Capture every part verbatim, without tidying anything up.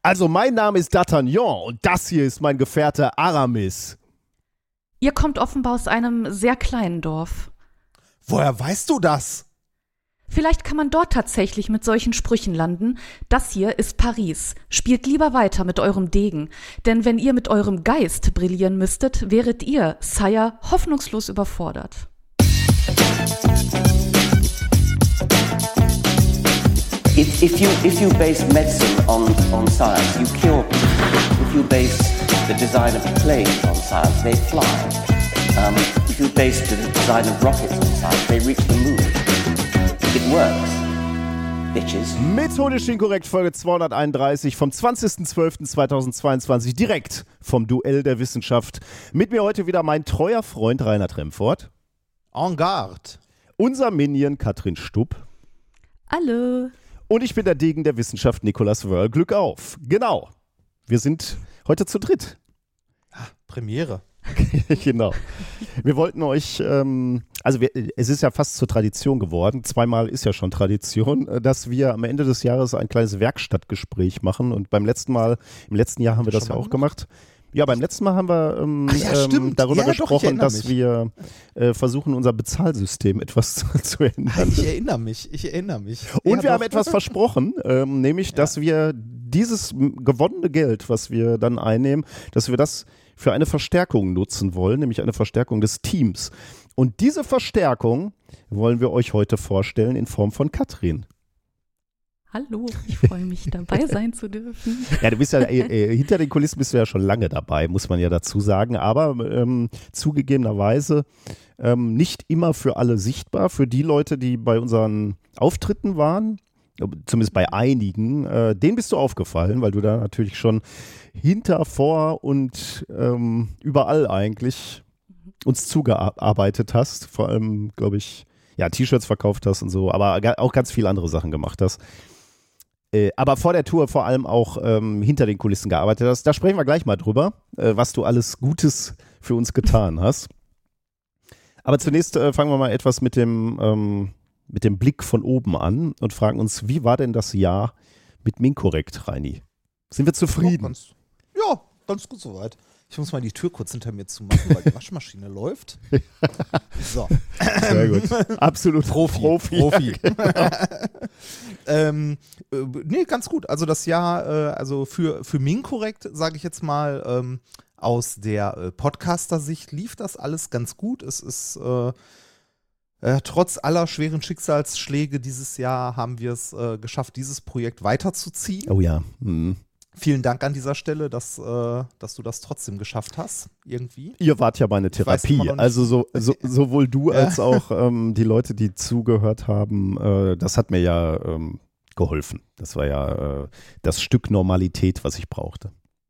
Also mein Name ist D'Artagnan und das hier ist mein Gefährte Aramis. Ihr kommt offenbar aus einem sehr kleinen Dorf. Woher weißt du das? Vielleicht kann man dort tatsächlich mit solchen Sprüchen landen. Das hier ist Paris. Spielt lieber weiter mit eurem Degen. Denn wenn ihr mit eurem Geist brillieren müsstet, wäret ihr, Sire, hoffnungslos überfordert. If, if, you, if you base medicine on, on science, you cure people. If you base the design of planes on science, they fly. Um, if you base the design of rockets on science, they reach the moon. It works, bitches. Methodisch inkorrekt, Folge zweihunderteinunddreißig vom zwanzigster zwölfter zweitausendzweiundzwanzig, direkt vom Duell der Wissenschaft. Mit mir heute wieder mein treuer Freund Reinhard Remford. En garde. Unser Minion Katrin Stupp. Hallo. Und ich bin der Degen der Wissenschaft Nicolas Wörl. Glück auf. Genau. Wir sind heute zu dritt. Ah, Premiere. Genau. Wir wollten euch, ähm, also wir, es ist ja fast zur Tradition geworden, zweimal ist ja schon Tradition, dass wir am Ende des Jahres ein kleines Werkstattgespräch machen und beim letzten Mal, im letzten Jahr haben wir das ja auch gemacht. Ja, beim letzten Mal haben wir ähm, Ach ja, ähm, darüber ja, gesprochen, doch, dass wir äh, versuchen, unser Bezahlsystem etwas zu, zu ändern. Ich erinnere mich, ich erinnere mich. Und ja, wir doch. haben etwas versprochen, ähm, nämlich, Ja. dass wir dieses gewonnene Geld, was wir dann einnehmen, dass wir das für eine Verstärkung nutzen wollen, nämlich eine Verstärkung des Teams. Und diese Verstärkung wollen wir euch heute vorstellen in Form von Katrin. Hallo, ich freue mich, dabei sein zu dürfen. Ja, du bist ja, äh, äh, hinter den Kulissen bist du ja schon lange dabei, muss man ja dazu sagen, aber ähm, zugegebenerweise ähm, nicht immer für alle sichtbar, für die Leute, die bei unseren Auftritten waren, zumindest bei einigen, äh, denen bist du aufgefallen, weil du da natürlich schon hinter, vor und ähm, überall eigentlich uns zugearbeitet hast, vor allem, glaube ich, ja, T-Shirts verkauft hast und so, aber ga- auch ganz viele andere Sachen gemacht hast. Äh, aber vor der Tour vor allem auch ähm, hinter den Kulissen gearbeitet hast. Da sprechen wir gleich mal drüber, äh, was du alles Gutes für uns getan hast. Aber zunächst äh, fangen wir mal etwas mit dem, ähm, mit dem Blick von oben an und fragen uns, wie war denn das Jahr mit Minkorrekt, Reini? Sind wir Ja, zufrieden? ganz, ja, ganz gut soweit. Ich muss mal die Tür kurz hinter mir zumachen, weil die Waschmaschine läuft. So. Sehr gut. Absolut Profi. Profi. Profi. Ja, genau. ähm, äh, nee, ganz gut. Also das Jahr, äh, also für, für Minkorrekt, sage ich jetzt mal, ähm, aus der äh, Podcaster-Sicht lief das alles ganz gut. Es ist äh, äh, trotz aller schweren Schicksalsschläge dieses Jahr haben wir es äh, geschafft, dieses Projekt weiterzuziehen. Oh ja. Mhm. Vielen Dank an dieser Stelle, dass, äh, dass du das trotzdem geschafft hast, irgendwie. Ihr wart ja meine Ich weiß immer Therapie. noch nicht- Also so, so, sowohl du Ja. als auch ähm, die Leute, die zugehört haben, äh, das hat mir ja ähm, geholfen. Das war ja äh, das Stück Normalität, was ich brauchte.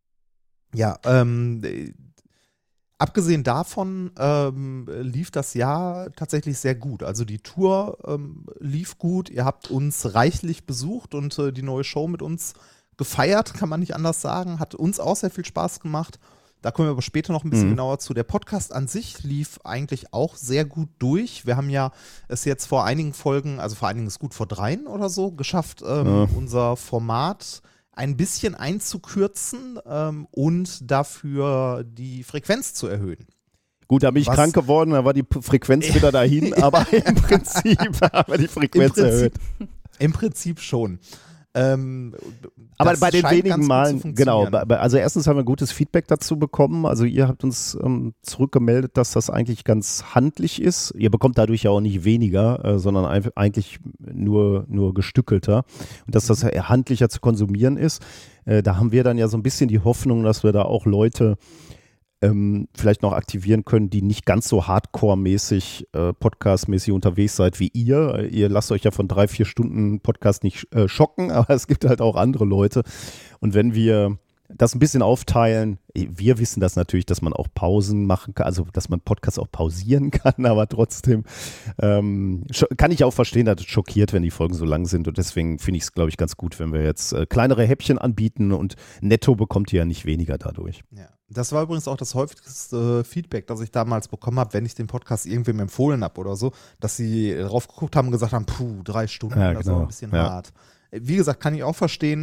Ja, ähm, äh, abgesehen davon ähm, lief das Jahr tatsächlich sehr gut. Also die Tour ähm, lief gut. Ihr habt uns reichlich besucht und äh, die neue Show mit uns gefeiert, kann man nicht anders sagen. Hat uns auch sehr viel Spaß gemacht. Da kommen wir aber später noch ein bisschen Mhm. genauer zu. Der Podcast an sich lief eigentlich auch sehr gut durch. Wir haben ja es jetzt vor einigen Folgen, also vor einigen ist gut vor dreien oder so, geschafft, ähm, Ja. unser Format ein bisschen einzukürzen ähm, und dafür die Frequenz zu erhöhen. Gut, da bin ich Was- krank geworden, da war die P- Frequenz wieder dahin, aber im Prinzip haben wir die Frequenz Im Prinzip- erhöht. Im Prinzip schon. Ähm, Aber das bei den scheint ganz wenigen gut zu Malen, genau, funktionieren. bei- bei- also erstens haben wir gutes Feedback dazu bekommen, also ihr habt uns ähm, zurückgemeldet, dass das eigentlich ganz handlich ist. Ihr bekommt dadurch ja auch nicht weniger, äh, sondern ein, eigentlich nur, nur gestückelter und dass das Mhm. eher handlicher zu konsumieren ist. Äh, da haben wir dann ja so ein bisschen die Hoffnung, dass wir da auch Leute ähm, vielleicht noch aktivieren können, die nicht ganz so hardcore-mäßig, äh, podcast-mäßig unterwegs seid wie ihr. Ihr lasst euch ja von drei, vier Stunden Podcast nicht äh, schocken, aber es gibt halt auch andere Leute. Und wenn wir das ein bisschen aufteilen, wir wissen das natürlich, dass man auch Pausen machen kann, also dass man Podcast auch pausieren kann, aber trotzdem ähm, scho- kann ich auch verstehen, dass es schockiert, wenn die Folgen so lang sind und deswegen finde ich es, glaube ich, ganz gut, wenn wir jetzt äh, kleinere Häppchen anbieten und netto bekommt ihr ja nicht weniger dadurch. Ja. Das war übrigens auch das häufigste Feedback, das ich damals bekommen habe, wenn ich den Podcast irgendwem empfohlen habe oder so, dass sie drauf geguckt haben und gesagt haben, puh, drei Stunden, Ja, das genau. war ein bisschen Ja. hart. Wie gesagt, kann ich auch verstehen.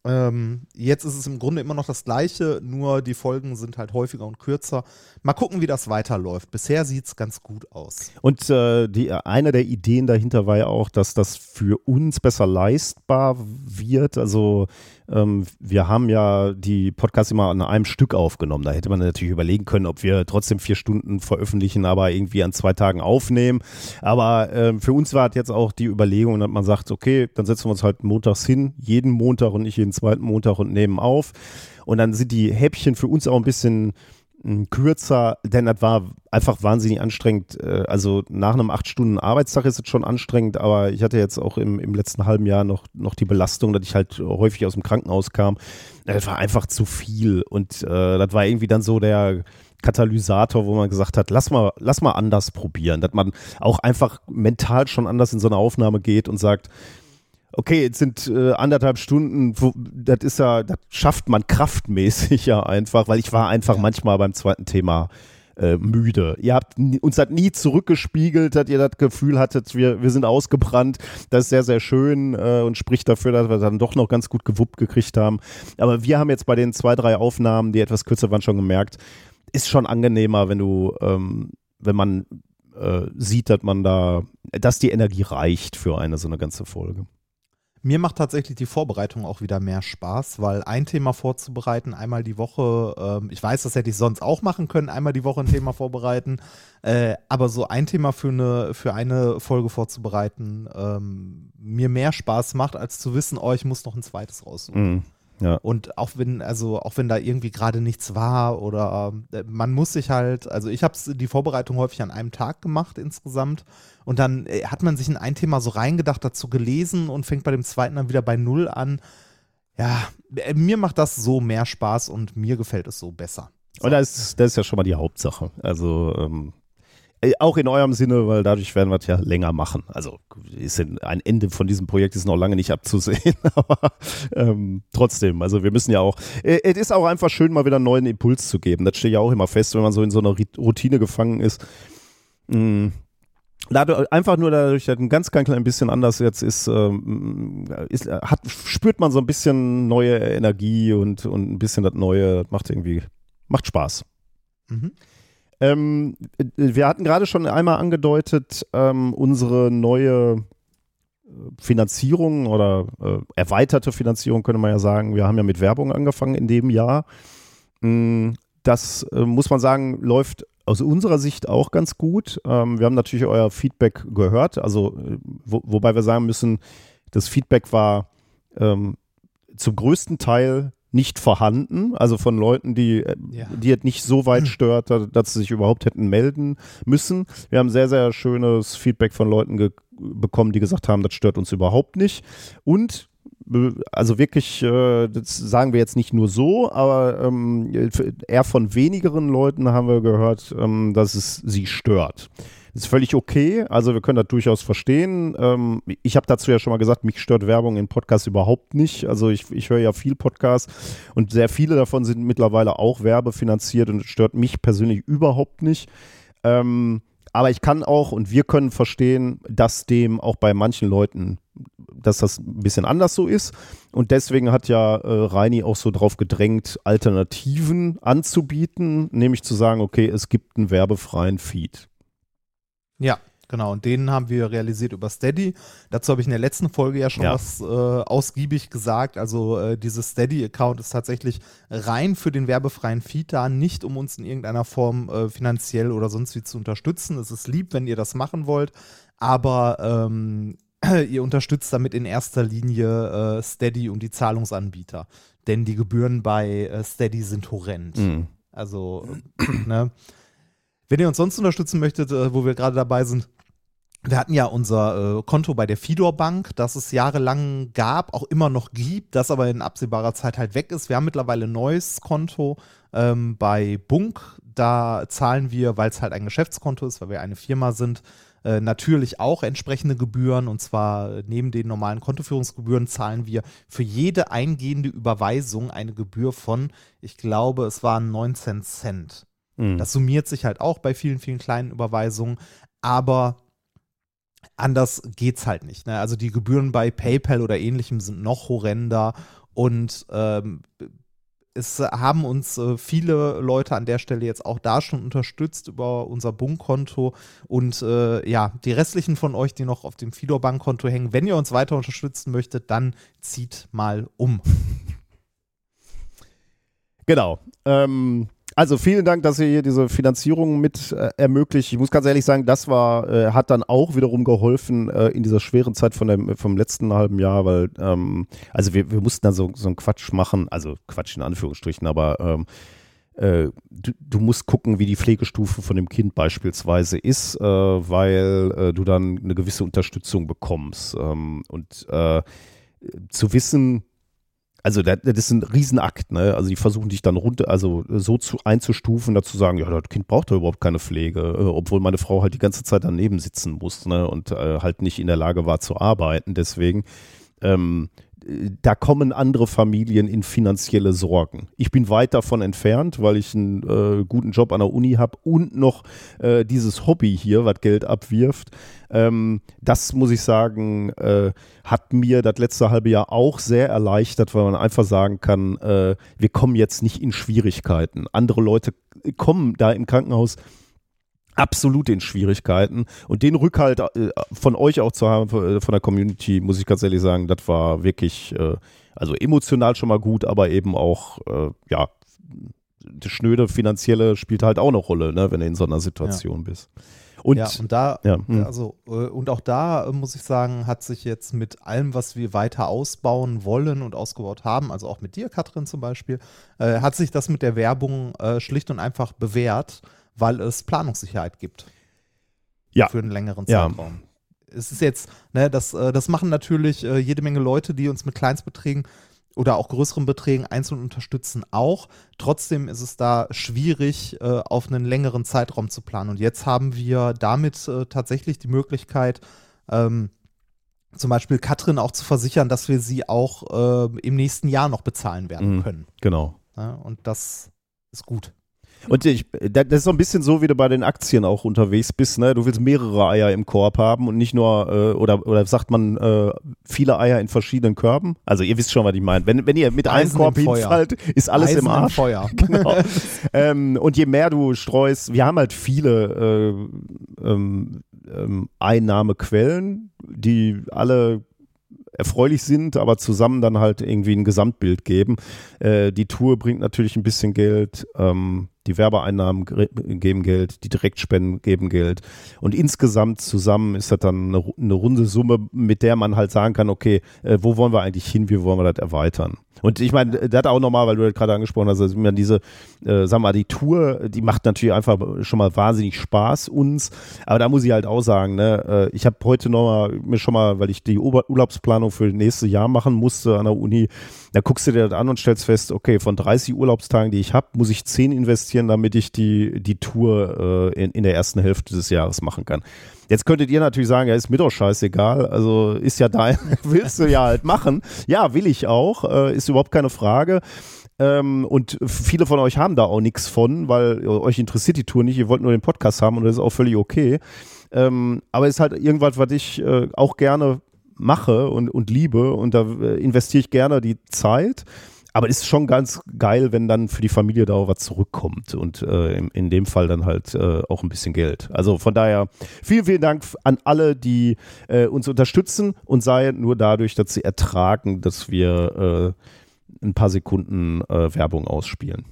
Ähm, jetzt ist es im Grunde immer noch das Gleiche, nur die Folgen sind halt häufiger und kürzer. Mal gucken, wie das weiterläuft. Bisher sieht es ganz gut aus. Und äh, die, eine der Ideen dahinter war ja auch, dass das für uns besser leistbar wird. Also ähm, wir haben ja die Podcasts immer an einem Stück aufgenommen. Da hätte man natürlich überlegen können, ob wir trotzdem vier Stunden veröffentlichen, aber irgendwie an zwei Tagen aufnehmen. Aber äh, für uns war jetzt auch die Überlegung, dass man sagt, okay, dann setzen wir uns halt montags hin, jeden Montag und nicht jeden zweiten Montag und nehmen auf. Und dann sind die Häppchen für uns auch ein bisschen kürzer, denn das war einfach wahnsinnig anstrengend. Also nach einem acht Stunden Arbeitstag ist es schon anstrengend, aber ich hatte jetzt auch im, im letzten halben Jahr noch, noch die Belastung, dass ich halt häufig aus dem Krankenhaus kam. Das war einfach zu viel und äh, das war irgendwie dann so der Katalysator, wo man gesagt hat, lass mal, lass mal anders probieren, dass man auch einfach mental schon anders in so eine Aufnahme geht und sagt, okay, jetzt sind äh, anderthalb Stunden, wo, das ist ja, das schafft man kraftmäßig ja einfach, weil ich war einfach ja. manchmal beim zweiten Thema äh, müde. Ihr habt uns das nie zurückgespiegelt, dass ihr das Gefühl hattet, wir, wir sind ausgebrannt. Das ist sehr, sehr schön äh, und spricht dafür, dass wir dann doch noch ganz gut gewuppt gekriegt haben. Aber wir haben jetzt bei den zwei, drei Aufnahmen, die etwas kürzer waren, schon gemerkt, ist schon angenehmer, wenn du, ähm, wenn man äh, sieht, dass man da, dass die Energie reicht für eine so eine ganze Folge. Mir macht tatsächlich die Vorbereitung auch wieder mehr Spaß, weil ein Thema vorzubereiten, einmal die Woche, ähm, ich weiß, das hätte ich sonst auch machen können, einmal die Woche ein Thema vorbereiten, äh, aber so ein Thema für eine, für eine Folge vorzubereiten, ähm, mir mehr Spaß macht, als zu wissen, oh, ich muss noch ein zweites raussuchen. Mm. Ja. Und auch wenn, also auch wenn da irgendwie gerade nichts war oder äh, man muss sich halt, also ich habe die Vorbereitung häufig an einem Tag gemacht insgesamt und dann äh, hat man sich in ein Thema so reingedacht, dazu gelesen und fängt bei dem zweiten dann wieder bei Null an. Ja, äh, mir macht das so mehr Spaß und mir gefällt es so besser. So. Und das ist, das ist ja schon mal die Hauptsache. Also ähm, auch in eurem Sinne, weil dadurch werden wir es ja länger machen. Also ist ein Ende von diesem Projekt ist noch lange nicht abzusehen, aber ähm, trotzdem, also wir müssen ja auch, äh, es ist auch einfach schön, mal wieder einen neuen Impuls zu geben. Das steht ja auch immer fest, wenn man so in so einer Routine gefangen ist. Mh, Dadurch, einfach nur dadurch, dass ein ganz, ganz klein bisschen anders jetzt ist, ähm, ist hat, spürt man so ein bisschen neue Energie und, und ein bisschen das Neue, macht irgendwie, macht Spaß. Mhm. Ähm, wir hatten gerade schon einmal angedeutet, ähm, unsere neue Finanzierung oder äh, erweiterte Finanzierung, könnte man ja sagen. Wir haben ja mit Werbung angefangen in dem Jahr. Das, äh, muss man sagen, läuft aus unserer Sicht auch ganz gut. Ähm, wir haben natürlich euer Feedback gehört, also wo, wobei wir sagen müssen, das Feedback war ähm, zum größten Teil nicht vorhanden, also von Leuten, die, ja. die es nicht so weit stört, dass sie sich überhaupt hätten melden müssen. Wir haben sehr, sehr schönes Feedback von Leuten ge- bekommen, die gesagt haben, das stört uns überhaupt nicht. Und also wirklich, äh, das sagen wir jetzt nicht nur so, aber ähm, eher von wenigeren Leuten haben wir gehört, ähm, dass es sie stört. Das ist völlig okay, also wir können das durchaus verstehen. Ähm, ich habe dazu ja schon mal gesagt, mich stört Werbung in Podcasts überhaupt nicht. Also ich, ich höre ja viel Podcasts und sehr viele davon sind mittlerweile auch werbefinanziert und es stört mich persönlich überhaupt nicht. Ähm, aber ich kann auch und wir können verstehen, dass dem auch bei manchen Leuten, dass das ein bisschen anders so ist. Und deswegen hat ja äh, Reini auch so drauf gedrängt, Alternativen anzubieten, nämlich zu sagen, okay, es gibt einen werbefreien Feed. Ja, genau. Und den haben wir realisiert über Steady. Dazu habe ich in der letzten Folge ja schon ja. was äh, ausgiebig gesagt. Also äh, dieses Steady-Account ist tatsächlich rein für den werbefreien Feed da, nicht um uns in irgendeiner Form äh, finanziell oder sonst wie zu unterstützen. Es ist lieb, wenn ihr das machen wollt, aber ähm, ihr unterstützt damit in erster Linie äh, Steady und die Zahlungsanbieter. Denn die Gebühren bei äh, Steady sind horrend. Mhm. Also, ne? Wenn ihr uns sonst unterstützen möchtet, äh, wo wir gerade dabei sind, wir hatten ja unser äh, Konto bei der Fidor Bank, das es jahrelang gab, auch immer noch gibt, das aber in absehbarer Zeit halt weg ist. Wir haben mittlerweile ein neues Konto ähm, bei Bunk. Da zahlen wir, weil es halt ein Geschäftskonto ist, weil wir eine Firma sind, äh, natürlich auch entsprechende Gebühren. Und zwar neben den normalen Kontoführungsgebühren zahlen wir für jede eingehende Überweisung eine Gebühr von, ich glaube, es waren neunzehn Cent. Das summiert sich halt auch bei vielen, vielen kleinen Überweisungen, aber anders geht's halt nicht. Ne? Also die Gebühren bei PayPal oder ähnlichem sind noch horrender Und ähm, es haben uns äh, viele Leute an der Stelle jetzt auch da schon unterstützt über unser Bunk-Konto und äh, ja, die restlichen von euch, die noch auf dem Fidor-Bankkonto hängen, wenn ihr uns weiter unterstützen möchtet, dann zieht mal um. Genau. Ähm, also vielen Dank, dass ihr hier diese Finanzierung mit äh, ermöglicht. Ich muss ganz ehrlich sagen, das war, äh, hat dann auch wiederum geholfen äh, in dieser schweren Zeit von dem, vom letzten halben Jahr, weil, ähm, also wir, wir mussten dann so, so einen Quatsch machen, also Quatsch in Anführungsstrichen, aber ähm, äh, du, du musst gucken, wie die Pflegestufe von dem Kind beispielsweise ist, äh, weil äh, du dann eine gewisse Unterstützung bekommst. Ähm, und äh, zu wissen, also das, das ist ein Riesenakt, ne? Also die versuchen dich dann runter, also so zu, einzustufen, dazu sagen, ja, das Kind braucht ja überhaupt keine Pflege, äh, obwohl meine Frau halt die ganze Zeit daneben sitzen muss, ne? Und äh, halt nicht in der Lage war zu arbeiten. Deswegen, ähm, da kommen andere Familien in finanzielle Sorgen. Ich bin weit davon entfernt, weil ich einen äh, guten Job an der Uni habe und noch äh, dieses Hobby hier, was Geld abwirft. Ähm, das muss ich sagen, äh, hat mir das letzte halbe Jahr auch sehr erleichtert, weil man einfach sagen kann, äh, wir kommen jetzt nicht in Schwierigkeiten. Andere Leute kommen da im Krankenhaus absolut in Schwierigkeiten und den Rückhalt äh, von euch auch zu haben, von der Community, muss ich ganz ehrlich sagen, das war wirklich, äh, also emotional schon mal gut, aber eben auch, äh, ja, das schnöde Finanzielle spielt halt auch eine Rolle, ne, wenn du in so einer Situation ja. bist. Und, ja, und da, ja, also, äh, und auch da, äh, muss ich sagen, hat sich jetzt mit allem, was wir weiter ausbauen wollen und ausgebaut haben, also auch mit dir, Katrin zum Beispiel, äh, hat sich das mit der Werbung äh, schlicht und einfach bewährt, weil es Planungssicherheit gibt. Ja. Für einen längeren Ja. Zeitraum. Es ist jetzt, ne, das, äh, das machen natürlich äh, jede Menge Leute, die uns mit Kleinstbeträgen oder auch größeren Beträgen einzeln unterstützen auch. Trotzdem ist es da schwierig, äh, auf einen längeren Zeitraum zu planen. Und jetzt haben wir damit äh, tatsächlich die Möglichkeit, ähm, zum Beispiel Katrin auch zu versichern, dass wir sie auch äh, im nächsten Jahr noch bezahlen werden Mhm. können. genau. Ja, und das ist gut. Und ich, das ist so ein bisschen so, wie du bei den Aktien auch unterwegs bist, ne? Du willst mehrere Eier im Korb haben und nicht nur, äh, oder, oder sagt man, äh, viele Eier in verschiedenen Körben? Also ihr wisst schon, was ich meine. Wenn, wenn ihr mit einem Eisen Korb im Feuer. hinfallt, ist alles Eisen im Arsch. Feuer. Genau. ähm, und je mehr du streust, wir haben halt viele äh, ähm, ähm, Einnahmequellen, die alle erfreulich sind, aber zusammen dann halt irgendwie ein Gesamtbild geben. Äh, die Tour bringt natürlich ein bisschen Geld, ähm, die Werbeeinnahmen geben Geld, die Direktspenden geben Geld und insgesamt zusammen ist das dann eine, eine runde Summe, mit der man halt sagen kann, okay, äh, wo wollen wir eigentlich hin, wie wollen wir das erweitern? Und ich meine, das auch nochmal, weil du das gerade angesprochen hast, also diese, äh, sagen wir mal, die Tour, die macht natürlich einfach schon mal wahnsinnig Spaß uns, aber da muss ich halt auch sagen, ne, äh, ich habe heute nochmal, mir schon mal, weil ich die Ur- Urlaubsplanung für das nächste Jahr machen musste an der Uni, da guckst du dir das an und stellst fest, okay, von dreißig Urlaubstagen, die ich habe, muss ich zehn investieren, damit ich die, die Tour äh, in, in der ersten Hälfte des Jahres machen kann. Jetzt könntet ihr natürlich sagen, ja, ist mir doch scheißegal, also ist ja dein, willst du ja halt machen. Ja, will ich auch, äh, ist überhaupt keine Frage. Ähm, und viele von euch haben da auch nichts von, weil euch interessiert die Tour nicht, ihr wollt nur den Podcast haben und das ist auch völlig okay. Ähm, aber es ist halt irgendwas, was ich äh, auch gerne mache und, und liebe und da äh, investiere ich gerne die Zeit. Aber es ist schon ganz geil, wenn dann für die Familie da auch was zurückkommt und äh, in, in dem Fall dann halt äh, auch ein bisschen Geld. Also von daher vielen, vielen Dank an alle, die äh, uns unterstützen und sei nur dadurch, dass sie ertragen, dass wir äh, ein paar Sekunden äh, Werbung ausspielen.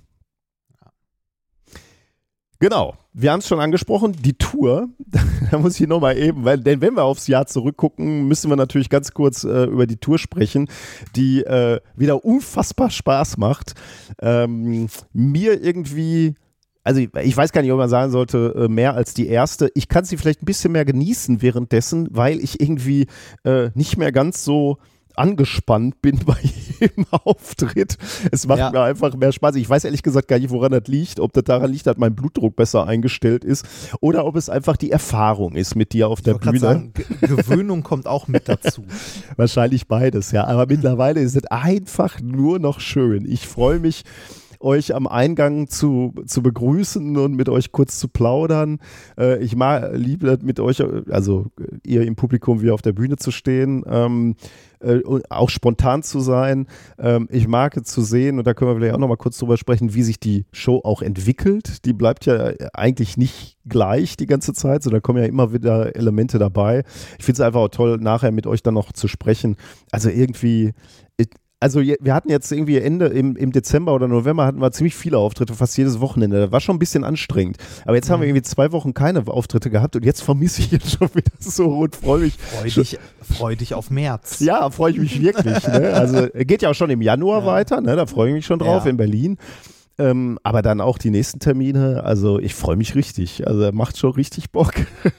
Genau, wir haben es schon angesprochen, die Tour, da muss ich nochmal eben, weil, denn wenn wir aufs Jahr zurückgucken, müssen wir natürlich ganz kurz äh, über die Tour sprechen, die äh, wieder unfassbar Spaß macht. Ähm, mir irgendwie, also ich, ich weiß gar nicht, ob man sagen sollte, äh, mehr als die erste. Ich kann sie vielleicht ein bisschen mehr genießen währenddessen, weil ich irgendwie äh, nicht mehr ganz so angespannt bin bei jedem Auftritt. Es macht ja. mir einfach mehr Spaß. Ich weiß ehrlich gesagt gar nicht, woran das liegt. Ob das daran liegt, dass mein Blutdruck besser eingestellt ist oder ob es einfach die Erfahrung ist mit dir auf der ich Bühne. Sagen, Ge- Gewöhnung kommt auch mit dazu. Wahrscheinlich beides, ja. Aber mittlerweile ist es einfach nur noch schön. Ich freue mich, euch am Eingang zu, zu begrüßen und mit euch kurz zu plaudern. Äh, ich mag, liebe das mit euch, also ihr im Publikum wie auf der Bühne zu stehen. Ähm, äh, auch spontan zu sein. Ähm, ich mag es zu sehen, und da können wir vielleicht auch noch mal kurz drüber sprechen, wie sich die Show auch entwickelt. Die bleibt ja eigentlich nicht gleich die ganze Zeit, sondern da kommen ja immer wieder Elemente dabei. Ich finde es einfach auch toll, nachher mit euch dann noch zu sprechen. Also irgendwie, also wir hatten jetzt irgendwie Ende im, im Dezember oder November hatten wir ziemlich viele Auftritte, fast jedes Wochenende. Das war schon ein bisschen anstrengend. Aber jetzt mhm. haben wir irgendwie zwei Wochen keine Auftritte gehabt und jetzt vermisse ich jetzt schon wieder so und freue mich. Freu dich, freu dich auf März. Ja, freue ich mich wirklich. Ne? Also geht ja auch schon im Januar ja. weiter, ne? Da freue ich mich schon drauf ja. in Berlin. Ähm, aber dann auch die nächsten Termine, also ich freue mich richtig. Also macht schon richtig Bock.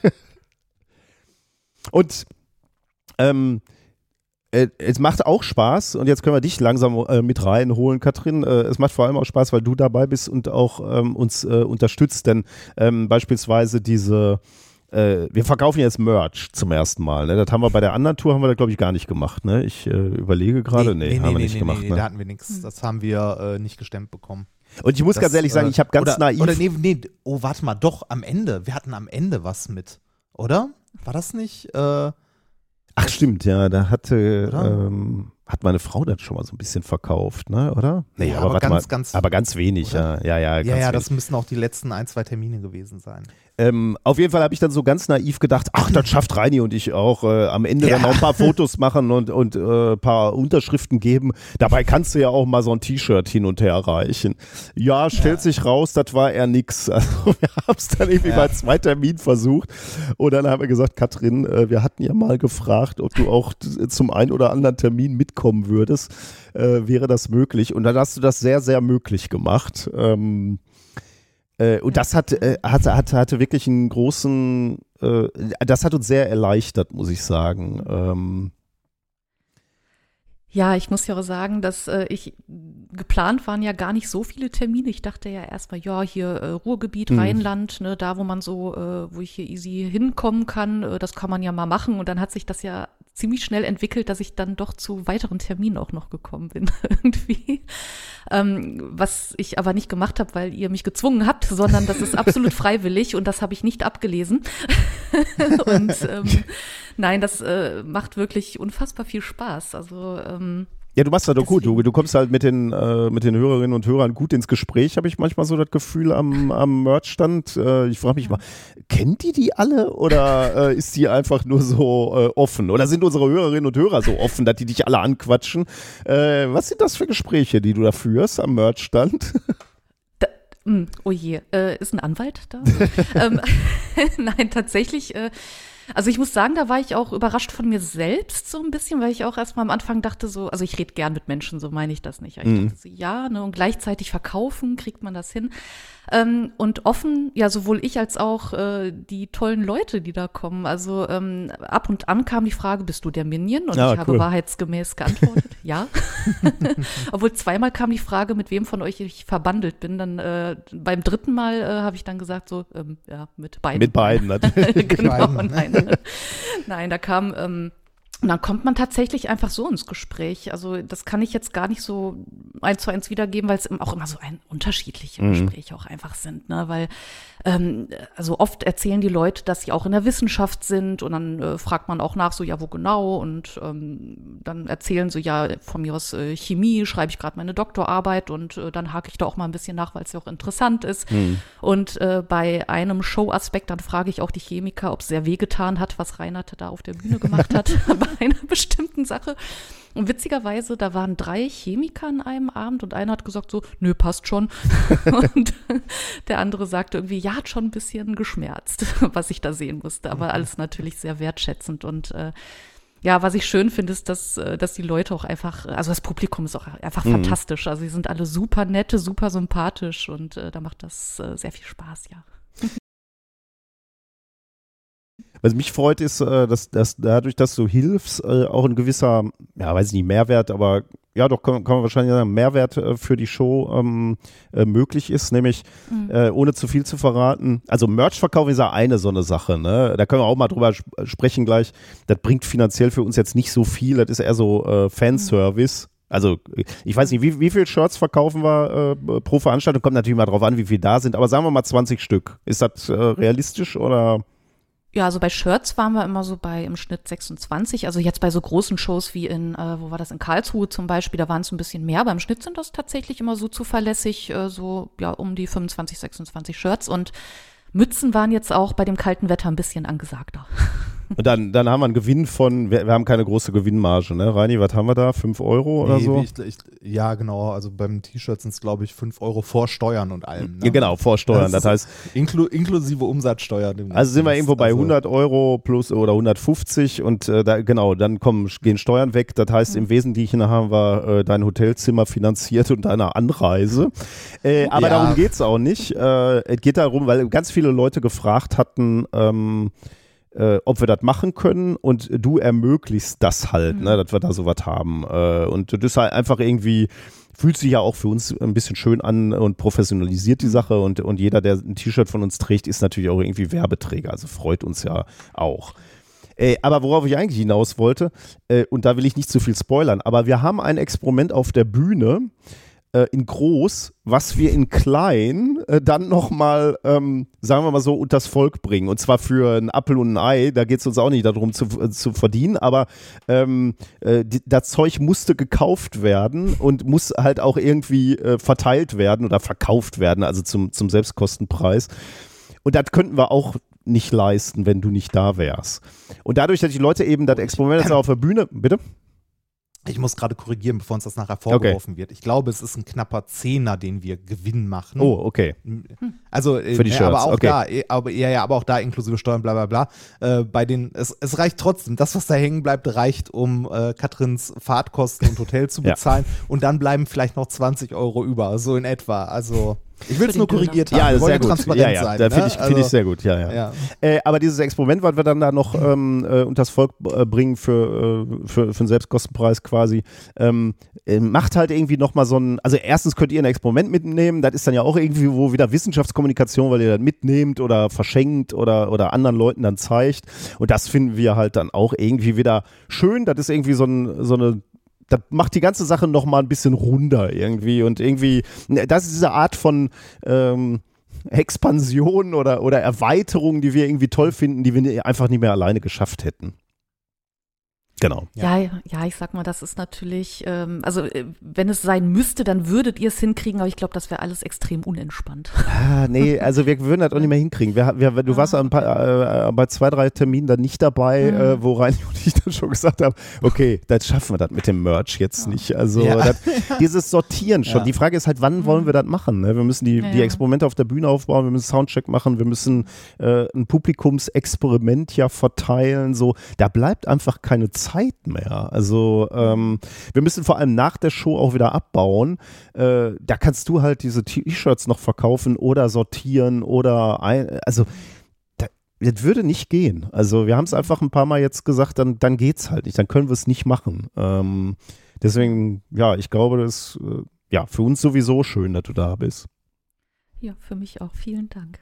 Und ähm, es macht auch Spaß, und jetzt können wir dich langsam äh, mit reinholen, Katrin. Äh, es macht vor allem auch Spaß, weil du dabei bist und auch ähm, uns äh, unterstützt, denn ähm, beispielsweise diese, äh, wir verkaufen jetzt Merch zum ersten Mal. Ne? Das haben wir bei der anderen Tour, haben wir das, glaube ich, gar nicht gemacht. Ne? Ich äh, überlege gerade, nee, nee, nee, haben nee, wir nicht nee, gemacht. Nee, nee, ne? Da hatten wir nichts, das haben wir äh, nicht gestemmt bekommen. Und ich muss das, ganz ehrlich sagen, ich habe ganz oder, naiv... Oder nee, nee, oh, warte mal, doch, am Ende, wir hatten am Ende was mit, oder? War das nicht... Äh, Ach stimmt, ja, da hatte, ähm, hat meine Frau das schon mal so ein bisschen verkauft, ne, oder? Nee, ja, aber, aber, ganz, mal, ganz, aber ganz wenig, ja, ja, ja. Ja, ja, das müssen auch die letzten ein, zwei Termine gewesen sein. Ähm, auf jeden Fall habe ich dann so ganz naiv gedacht, ach, das schafft Reini und ich auch, äh, am Ende ja. dann noch ein paar Fotos machen und und äh, ein paar Unterschriften geben. Dabei kannst du ja auch mal so ein T-Shirt hin und her reichen. Ja, stellt ja. sich raus, das war eher nix. Also wir haben es dann irgendwie ja. bei zwei Terminen versucht, und dann haben wir gesagt, Katrin, äh, wir hatten ja mal gefragt, ob du auch zum einen oder anderen Termin mitkommen würdest. Äh, wäre das möglich? Und dann hast du das sehr, sehr möglich gemacht. Ähm, Äh, und das hat, äh, hatte, hatte, hatte wirklich einen großen, äh, das hat uns sehr erleichtert, muss ich sagen. Ähm, Ja, ich muss ja auch sagen, dass äh, ich, geplant waren ja gar nicht so viele Termine. Ich dachte ja erstmal, ja, hier äh, Ruhrgebiet, mhm. Rheinland, ne, da wo man so, äh, wo ich hier easy hinkommen kann, äh, das kann man ja mal machen. Und dann hat sich das ja ziemlich schnell entwickelt, dass ich dann doch zu weiteren Terminen auch noch gekommen bin irgendwie. Ähm, was ich aber nicht gemacht habe, weil ihr mich gezwungen habt, sondern das ist absolut freiwillig, und das habe ich nicht abgelesen. Und ähm, nein, das äh, macht wirklich unfassbar viel Spaß. Also ähm, ja, du machst das doch gut. Du, du kommst halt mit den, äh, mit den Hörerinnen und Hörern gut ins Gespräch, habe ich manchmal so das Gefühl am, am Merchstand. Äh, ich frage mich mal, kennt die die alle, oder äh, ist die einfach nur so äh, offen? Oder sind unsere Hörerinnen und Hörer so offen, dass die dich alle anquatschen? Äh, was sind das für Gespräche, die du da führst am Merchstand? Da, mh, oh je, äh, ist ein Anwalt da? ähm, nein, tatsächlich äh, Also ich muss sagen, da war ich auch überrascht von mir selbst so ein bisschen, weil ich auch erstmal am Anfang dachte so, also ich rede gern mit Menschen, so meine ich das nicht. Ich mhm. dachte so, ja, ne, und gleichzeitig verkaufen, kriegt man das hin. Ähm, und offen, ja, sowohl ich als auch äh, die tollen Leute, die da kommen. Also ähm, ab und an kam die Frage, bist du der Minion? Und ja, ich cool. habe wahrheitsgemäß geantwortet, ja. Obwohl zweimal kam die Frage, mit wem von euch ich verbandelt bin. Dann äh, beim dritten Mal äh, habe ich dann gesagt so, ähm, ja, mit beiden. Mit beiden natürlich. Genau, nein. Nein, da kam, ähm, und dann kommt man tatsächlich einfach so ins Gespräch. Also das kann ich jetzt gar nicht so eins zu eins wiedergeben, weil es auch immer so ein unterschiedliche mhm. Gespräche auch einfach sind, ne? Weil ähm, also oft erzählen die Leute, dass sie auch in der Wissenschaft sind, und dann äh, fragt man auch nach, so ja, wo genau, und ähm, dann erzählen sie ja von mir aus äh, Chemie, schreibe ich gerade meine Doktorarbeit, und äh, dann hake ich da auch mal ein bisschen nach, weil es ja auch interessant ist. Mhm. Und äh, bei einem Showaspekt, dann frage ich auch die Chemiker, ob es sehr wehgetan hat, was Reinhard da auf der Bühne gemacht hat, bei einer bestimmten Sache. Und witzigerweise, da waren drei Chemiker an einem Abend, und einer hat gesagt so, nö, passt schon. Und der andere sagte irgendwie, ja, hat schon ein bisschen geschmerzt, was ich da sehen musste. Aber alles natürlich sehr wertschätzend. Und äh, ja, was ich schön finde, ist, dass, dass die Leute auch einfach, also das Publikum ist auch einfach mhm. fantastisch. Also sie sind alle super nette, super sympathisch, und äh, da macht das äh, sehr viel Spaß, ja. Was mich freut, ist, dass, dass dadurch, dass du hilfst, auch ein gewisser, ja, weiß ich nicht, Mehrwert, aber ja, doch, kann, kann man wahrscheinlich sagen, Mehrwert für die Show ähm, äh, möglich ist, nämlich, mhm. äh, ohne zu viel zu verraten. Also Merchverkauf ist ja eine so eine Sache, ne? Da können wir auch mal drüber sp- sprechen gleich. Das bringt finanziell für uns jetzt nicht so viel, das ist eher so äh, Fanservice. Mhm. Also ich weiß nicht, wie, wie viele Shirts verkaufen wir äh, pro Veranstaltung? Kommt natürlich mal drauf an, wie viele da sind, aber sagen wir mal zwanzig Stück. Ist das äh, realistisch oder? Ja, also bei Shirts waren wir immer so bei im Schnitt sechsundzwanzig. Also jetzt bei so großen Shows wie in, äh, wo war das, in Karlsruhe zum Beispiel, da waren es ein bisschen mehr. Aber im Schnitt sind das tatsächlich immer so zuverlässig, äh, so ja um die fünfundzwanzig, sechsundzwanzig Shirts. Und Mützen waren jetzt auch bei dem kalten Wetter ein bisschen angesagter. Und dann, dann haben wir einen Gewinn von, wir, wir haben keine große Gewinnmarge, ne? Reini, was haben wir da? fünf Euro oder Nee, so? Ich, ich, ja, genau. Also beim T-Shirt sind es, glaube ich, fünf Euro vor Steuern und allem. Ne? Ja, genau, vor Steuern. Das, das heißt, inklu inklusive Umsatzsteuer. also sind wir irgendwo bei also, hundert Euro plus oder hundertfünfzig und äh, da, genau, dann kommen, gehen Steuern weg. Das heißt, im Wesentlichen haben wir äh, dein Hotelzimmer finanziert und deine Anreise. Äh, aber Ja. darum geht es auch nicht. Äh, es geht darum, weil ganz viele Leute gefragt hatten, ähm, Äh, ob wir das machen können und du ermöglichst das halt, Mhm. ne, dass wir da sowas haben. Äh, und das ist halt einfach irgendwie, fühlt sich ja auch für uns ein bisschen schön an und professionalisiert die Sache und, und jeder, der ein T-Shirt von uns trägt, ist natürlich auch irgendwie Werbeträger, also freut uns ja auch. Äh, aber worauf ich eigentlich hinaus wollte, äh, und da will ich nicht zu viel spoilern, aber wir haben ein Experiment auf der Bühne, äh, in groß, was wir in klein äh, dann nochmal, ähm, sagen wir mal so, unters Volk bringen. Und zwar für einen Apfel und ein Ei, da geht es uns auch nicht darum zu, äh, zu verdienen, aber ähm, äh, die, das Zeug musste gekauft werden und muss halt auch irgendwie äh, verteilt werden oder verkauft werden, also zum, zum Selbstkostenpreis. Und das könnten wir auch nicht leisten, wenn du nicht da wärst. Und dadurch, dass die Leute eben das Experiment jetzt auf der Bühne, bitte? Ich muss gerade korrigieren, bevor uns das nachher vorgeworfen wird. Ich glaube, es ist ein knapper Zehner, den wir Gewinn machen. Oh, okay. Also, äh, Für die ne, Shirts, aber auch okay. da, eh, aber, ja, ja, aber auch da inklusive Steuern, bla bla bla. Äh, bei den, es, es reicht trotzdem. Das, was da hängen bleibt, reicht, um äh, Katrins Fahrtkosten und Hotel zu Ja. bezahlen. Und dann bleiben vielleicht noch zwanzig Euro über, so in etwa. Also, ich will es Für nur den Döner. korrigiert haben. Ja, Wir wollen sehr ja gut. transparent Ja, ja, sein. da finde ne? ich, find ich Also, sehr gut, ja, ja. ja. Äh, aber dieses Experiment, was wir dann da noch ähm, äh, unters Volk äh, bringen für, äh, für, für einen Selbstkostenpreis quasi, ähm, äh, macht halt irgendwie nochmal so ein, also erstens könnt ihr ein Experiment mitnehmen, das ist dann ja auch irgendwie wo wieder Wissenschaftskommunikation, weil ihr das mitnehmt oder verschenkt oder, oder anderen Leuten dann zeigt und das finden wir halt dann auch irgendwie wieder schön, das ist irgendwie so, ein, so eine das macht die ganze Sache noch mal ein bisschen runder irgendwie und irgendwie, das ist diese Art von ähm, Expansion oder, oder Erweiterung, die wir irgendwie toll finden, die wir einfach nicht mehr alleine geschafft hätten. Genau. Ja, ja, ja, ich sag mal, das ist natürlich, ähm, also äh, wenn es sein müsste, dann würdet ihr es hinkriegen, aber ich glaube, das wäre alles extrem unentspannt. Ah, nee, also wir würden das auch nicht mehr hinkriegen. Wir, wir, du warst ein paar, äh, bei zwei, drei Terminen dann nicht dabei, Mhm. äh, wo Reini und ich dann schon gesagt haben, okay, das schaffen wir das mit dem Merch jetzt nicht. Also Ja. das, dieses Sortieren schon. Ja. Die Frage ist halt, wann wollen wir das machen? Ne? Wir müssen die, Ja, die ja. Experimente auf der Bühne aufbauen, wir müssen Soundcheck machen, wir müssen äh, ein Publikumsexperiment ja verteilen. So, da bleibt einfach keine Zeit mehr. Also ähm, wir müssen vor allem nach der Show auch wieder abbauen. Äh, da kannst du halt diese T-Shirts noch verkaufen oder sortieren oder ein, also da, das würde nicht gehen. Also wir haben es einfach ein paar Mal jetzt gesagt, dann, dann geht's halt nicht, dann können wir es nicht machen. Ähm, deswegen, ja, ich glaube, das ist äh, ja für uns sowieso schön, dass du da bist. Ja, für mich auch. Vielen Dank.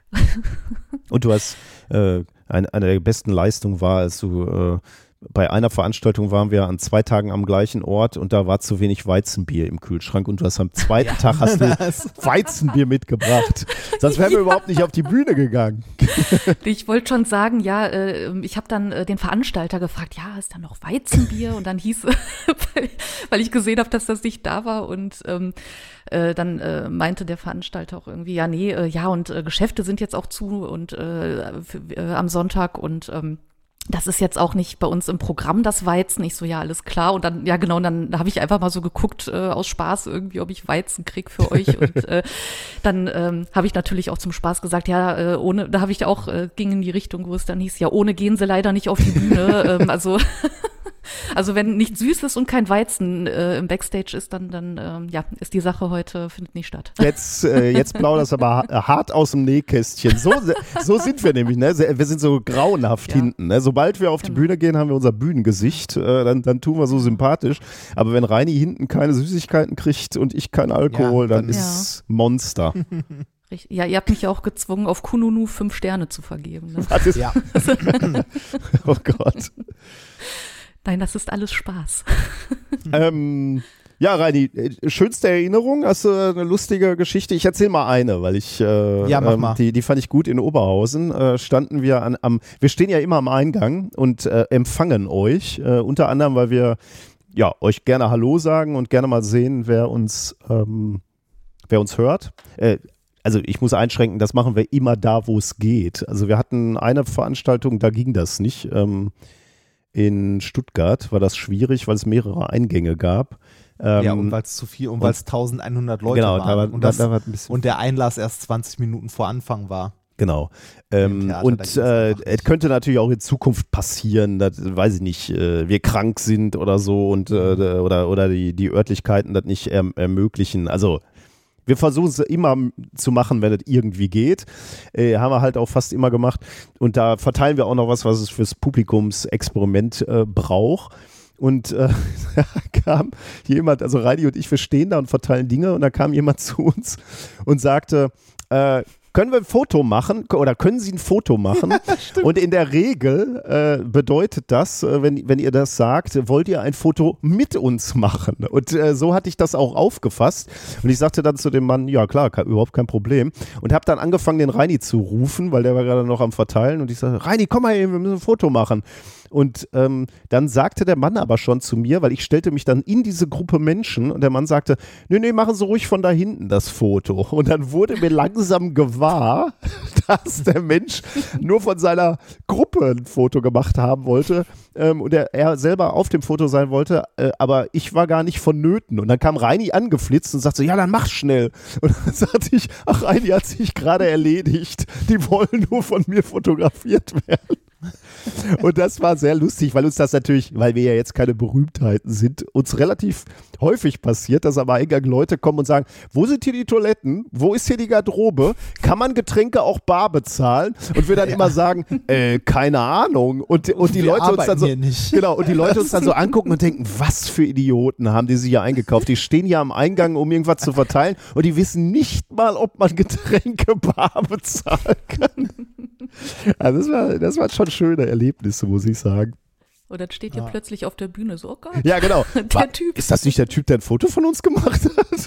Und du hast äh, eine, eine der besten Leistungen war, als du äh, bei einer Veranstaltung waren wir an zwei Tagen am gleichen Ort und da war zu wenig Weizenbier im Kühlschrank und du hast am zweiten Tag hast du Weizenbier mitgebracht. Sonst wären wir überhaupt nicht auf die Bühne gegangen. Ich wollte schon sagen, ja, äh, ich habe dann äh, den Veranstalter gefragt, ja, ist da noch Weizenbier? Und dann hieß, weil, weil ich gesehen habe, dass das nicht da war und ähm, äh, dann äh, meinte der Veranstalter auch irgendwie, ja, nee, äh, ja und äh, Geschäfte sind jetzt auch zu und äh, für, äh, am Sonntag und ähm, das ist jetzt auch nicht bei uns im Programm, das Weizen. Ich so, ja, alles klar. Und dann, ja genau, und dann habe ich einfach mal so geguckt, äh, aus Spaß irgendwie, ob ich Weizen krieg für euch. Und äh, dann ähm, habe ich natürlich auch zum Spaß gesagt, ja, äh, ohne, da habe ich auch, äh, ging in die Richtung, wo es dann hieß, ja, ohne gehen sie leider nicht auf die Bühne. ähm, also Also wenn nichts Süßes und kein Weizen äh, im Backstage ist, dann, dann ähm, ja, ist die Sache heute, findet nicht statt. Jetzt, äh, jetzt plauderst du aber hart aus dem Nähkästchen. So, so sind wir nämlich, ne? Wir sind so grauenhaft Ja. hinten. Ne? Sobald wir auf die Genau. Bühne gehen, haben wir unser Bühnengesicht. Äh, dann, dann tun wir so sympathisch. Aber wenn Reini hinten keine Süßigkeiten kriegt und ich keinen Alkohol, Ja, dann dann- ist Monster. Richtig. Ja, ihr habt mich ja auch gezwungen, auf Kununu fünf Sterne zu vergeben. Ne? Was ist, Ja. oh Gott. Nein, das ist alles Spaß. ähm, Ja, Reini, schönste Erinnerung? Hast du eine lustige Geschichte? Ich erzähle mal eine, weil ich, äh, ja, mach ähm, mal. Die, die fand ich gut in Oberhausen. Äh, standen wir an, am, wir stehen ja immer am Eingang und äh, empfangen euch, äh, unter anderem, weil wir ja, euch gerne Hallo sagen und gerne mal sehen, wer uns, ähm, wer uns hört. Äh, also ich muss einschränken, das machen wir immer da, wo es geht. Also wir hatten eine Veranstaltung, da ging das nicht. Ähm, in Stuttgart war das schwierig, weil es mehrere Eingänge gab. Ähm, ja, und weil es zu viel, und weil es eintausendeinhundert Leute genau, waren. da war, und, das, da, da war ein bisschen und der Einlass erst zwanzig Minuten vor Anfang war. Genau. Ähm, Theater, und äh, es könnte natürlich auch in Zukunft passieren, dass, weiß ich nicht, äh, wir krank sind oder so und äh, oder, oder die, die Örtlichkeiten das nicht erm- ermöglichen. Also wir versuchen es immer zu machen, wenn es irgendwie geht. Äh, haben wir halt auch fast immer gemacht. Und da verteilen wir auch noch was, was es fürs Publikumsexperiment äh, braucht. Und äh, da kam jemand, also Reini und ich, wir stehen da und verteilen Dinge und da kam jemand zu uns und sagte, äh, können wir ein Foto machen oder können Sie ein Foto machen? Und in der Regel äh, bedeutet das, äh, wenn, wenn ihr das sagt, wollt ihr ein Foto mit uns machen? Und äh, so hatte ich das auch aufgefasst. Und ich sagte dann zu dem Mann, ja klar, kein, überhaupt kein Problem. Und habe dann angefangen, den Reini zu rufen, weil der war gerade noch am Verteilen. Und ich sagte, Reini, komm mal hier, wir müssen ein Foto machen. Und ähm, dann sagte der Mann aber schon zu mir, weil ich stellte mich dann in diese Gruppe Menschen und der Mann sagte, nee, nee, machen Sie ruhig von da hinten das Foto. Und dann wurde mir langsam gewahr, dass der Mensch nur von seiner Gruppe ein Foto gemacht haben wollte ähm, und er, er selber auf dem Foto sein wollte, äh, aber ich war gar nicht vonnöten. Und dann kam Reini angeflitzt und sagte, ja, dann mach schnell. Und dann sagte ich, ach, Reini hat sich gerade erledigt. Die wollen nur von mir fotografiert werden. Und das war sehr lustig, weil uns das natürlich, weil wir ja jetzt keine Berühmtheiten sind, uns relativ häufig passiert, dass am Eingang Leute kommen und sagen, wo sind hier die Toiletten? Wo ist hier die Garderobe? Kann man Getränke auch bar bezahlen? Und wir dann ja. immer sagen, äh, keine Ahnung. Und, und die wir Leute uns dann so, nicht. genau, und die Leute uns dann so angucken und denken, was für Idioten haben die sich hier eingekauft? Die stehen hier am Eingang, um irgendwas zu verteilen und die wissen nicht mal, ob man Getränke bar bezahlen kann. Also das war, das waren schon schöne Erlebnisse, muss ich sagen. Und dann steht ihr Ja. plötzlich auf der Bühne so, oh Gott, Ja, genau. der War, Typ. Ist das nicht der Typ, der ein Foto von uns gemacht hat?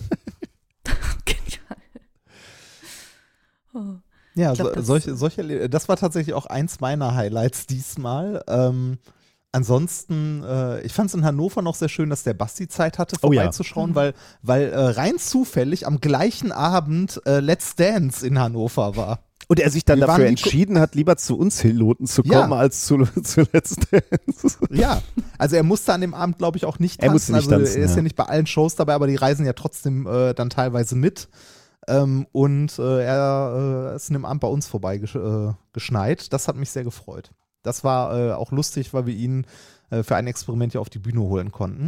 Genial. Oh. Ja, Ich glaub, so, das- solche, solche, das war tatsächlich auch eins meiner Highlights diesmal. Ähm, ansonsten, äh, ich fand es in Hannover noch sehr schön, dass der Basti Zeit hatte, Oh ja. vorbeizuschauen, Mhm. weil, weil äh, rein zufällig am gleichen Abend äh, Let's Dance in Hannover war. Und er sich dann Wir waren dafür die- entschieden hat, lieber zu uns Hiloten zu Ja. kommen, als zu, zu Let's Dance. Ja, also er musste an dem Abend, glaube ich, auch nicht tanzen. Er musste nicht also tanzen, er ist ja. ja. nicht bei allen Shows dabei, aber die reisen ja trotzdem äh, dann teilweise mit. Ähm, und äh, er äh, ist an dem Abend bei uns vorbei gesch äh, geschneit. Das hat mich sehr gefreut. Das war äh, auch lustig, weil wir ihn äh, für ein Experiment ja auf die Bühne holen konnten.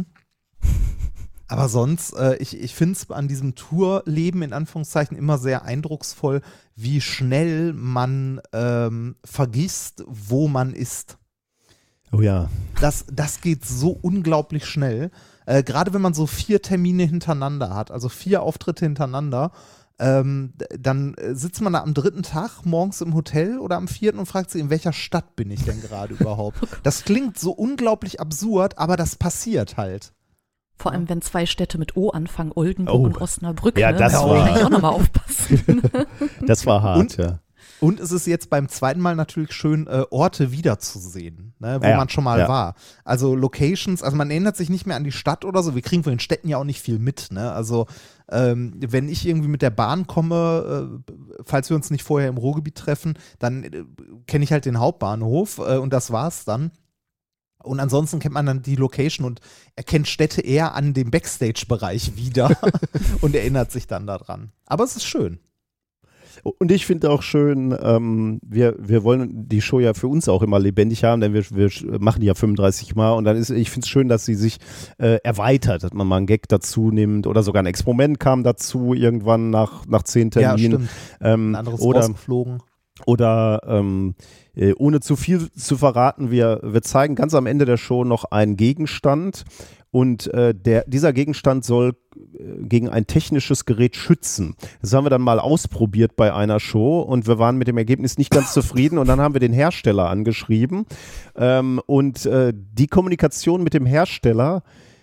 Aber sonst, äh, ich, ich finde es an diesem Tourleben in Anführungszeichen immer sehr eindrucksvoll, wie schnell man ähm, vergisst, wo man ist. Oh ja. Das, das geht so unglaublich schnell. Äh, Gerade wenn man so vier Termine hintereinander hat, also vier Auftritte hintereinander, ähm, d- dann äh, sitzt man da am dritten Tag morgens im Hotel oder am vierten und fragt sich, in welcher Stadt bin ich denn gerade überhaupt? Das klingt so unglaublich absurd, aber das passiert halt. Vor allem, wenn zwei Städte mit O anfangen, Oldenburg Oh. und Osnabrück. Ja, ne? das da muss war- man eigentlich auch nochmal aufpassen. Das war hart, Und- ja. Und es ist jetzt beim zweiten Mal natürlich schön, äh, Orte wiederzusehen, ne, wo Ja, man schon mal ja. war. Also Locations, also man erinnert sich nicht mehr an die Stadt oder so. Wir kriegen von den Städten ja auch nicht viel mit. Ne? Also ähm, wenn ich irgendwie mit der Bahn komme, äh, falls wir uns nicht vorher im Ruhrgebiet treffen, dann äh, kenne ich halt den Hauptbahnhof äh, und das war's dann. Und ansonsten kennt man dann die Location und erkennt Städte eher an dem Backstage-Bereich wieder und erinnert sich dann daran. Aber es ist schön. Und ich finde auch schön, ähm, wir, wir wollen die Show ja für uns auch immer lebendig haben, denn wir, wir machen die ja fünfunddreißig Mal und dann ist, ich finde es schön, dass sie sich äh, erweitert, dass man mal einen Gag dazu nimmt oder sogar ein Experiment kam dazu irgendwann nach, nach zehn Ja, Terminen. stimmt. ähm, Ein anderes oder rausgeflogen. Oder ähm, äh, ohne zu viel zu verraten, wir, wir zeigen ganz am Ende der Show noch einen Gegenstand und äh, der, dieser Gegenstand soll äh, gegen ein technisches Gerät schützen. Das haben wir dann mal ausprobiert bei einer Show und wir waren mit dem Ergebnis nicht ganz zufrieden und dann haben wir den Hersteller angeschrieben ähm, und äh, die Kommunikation mit dem Hersteller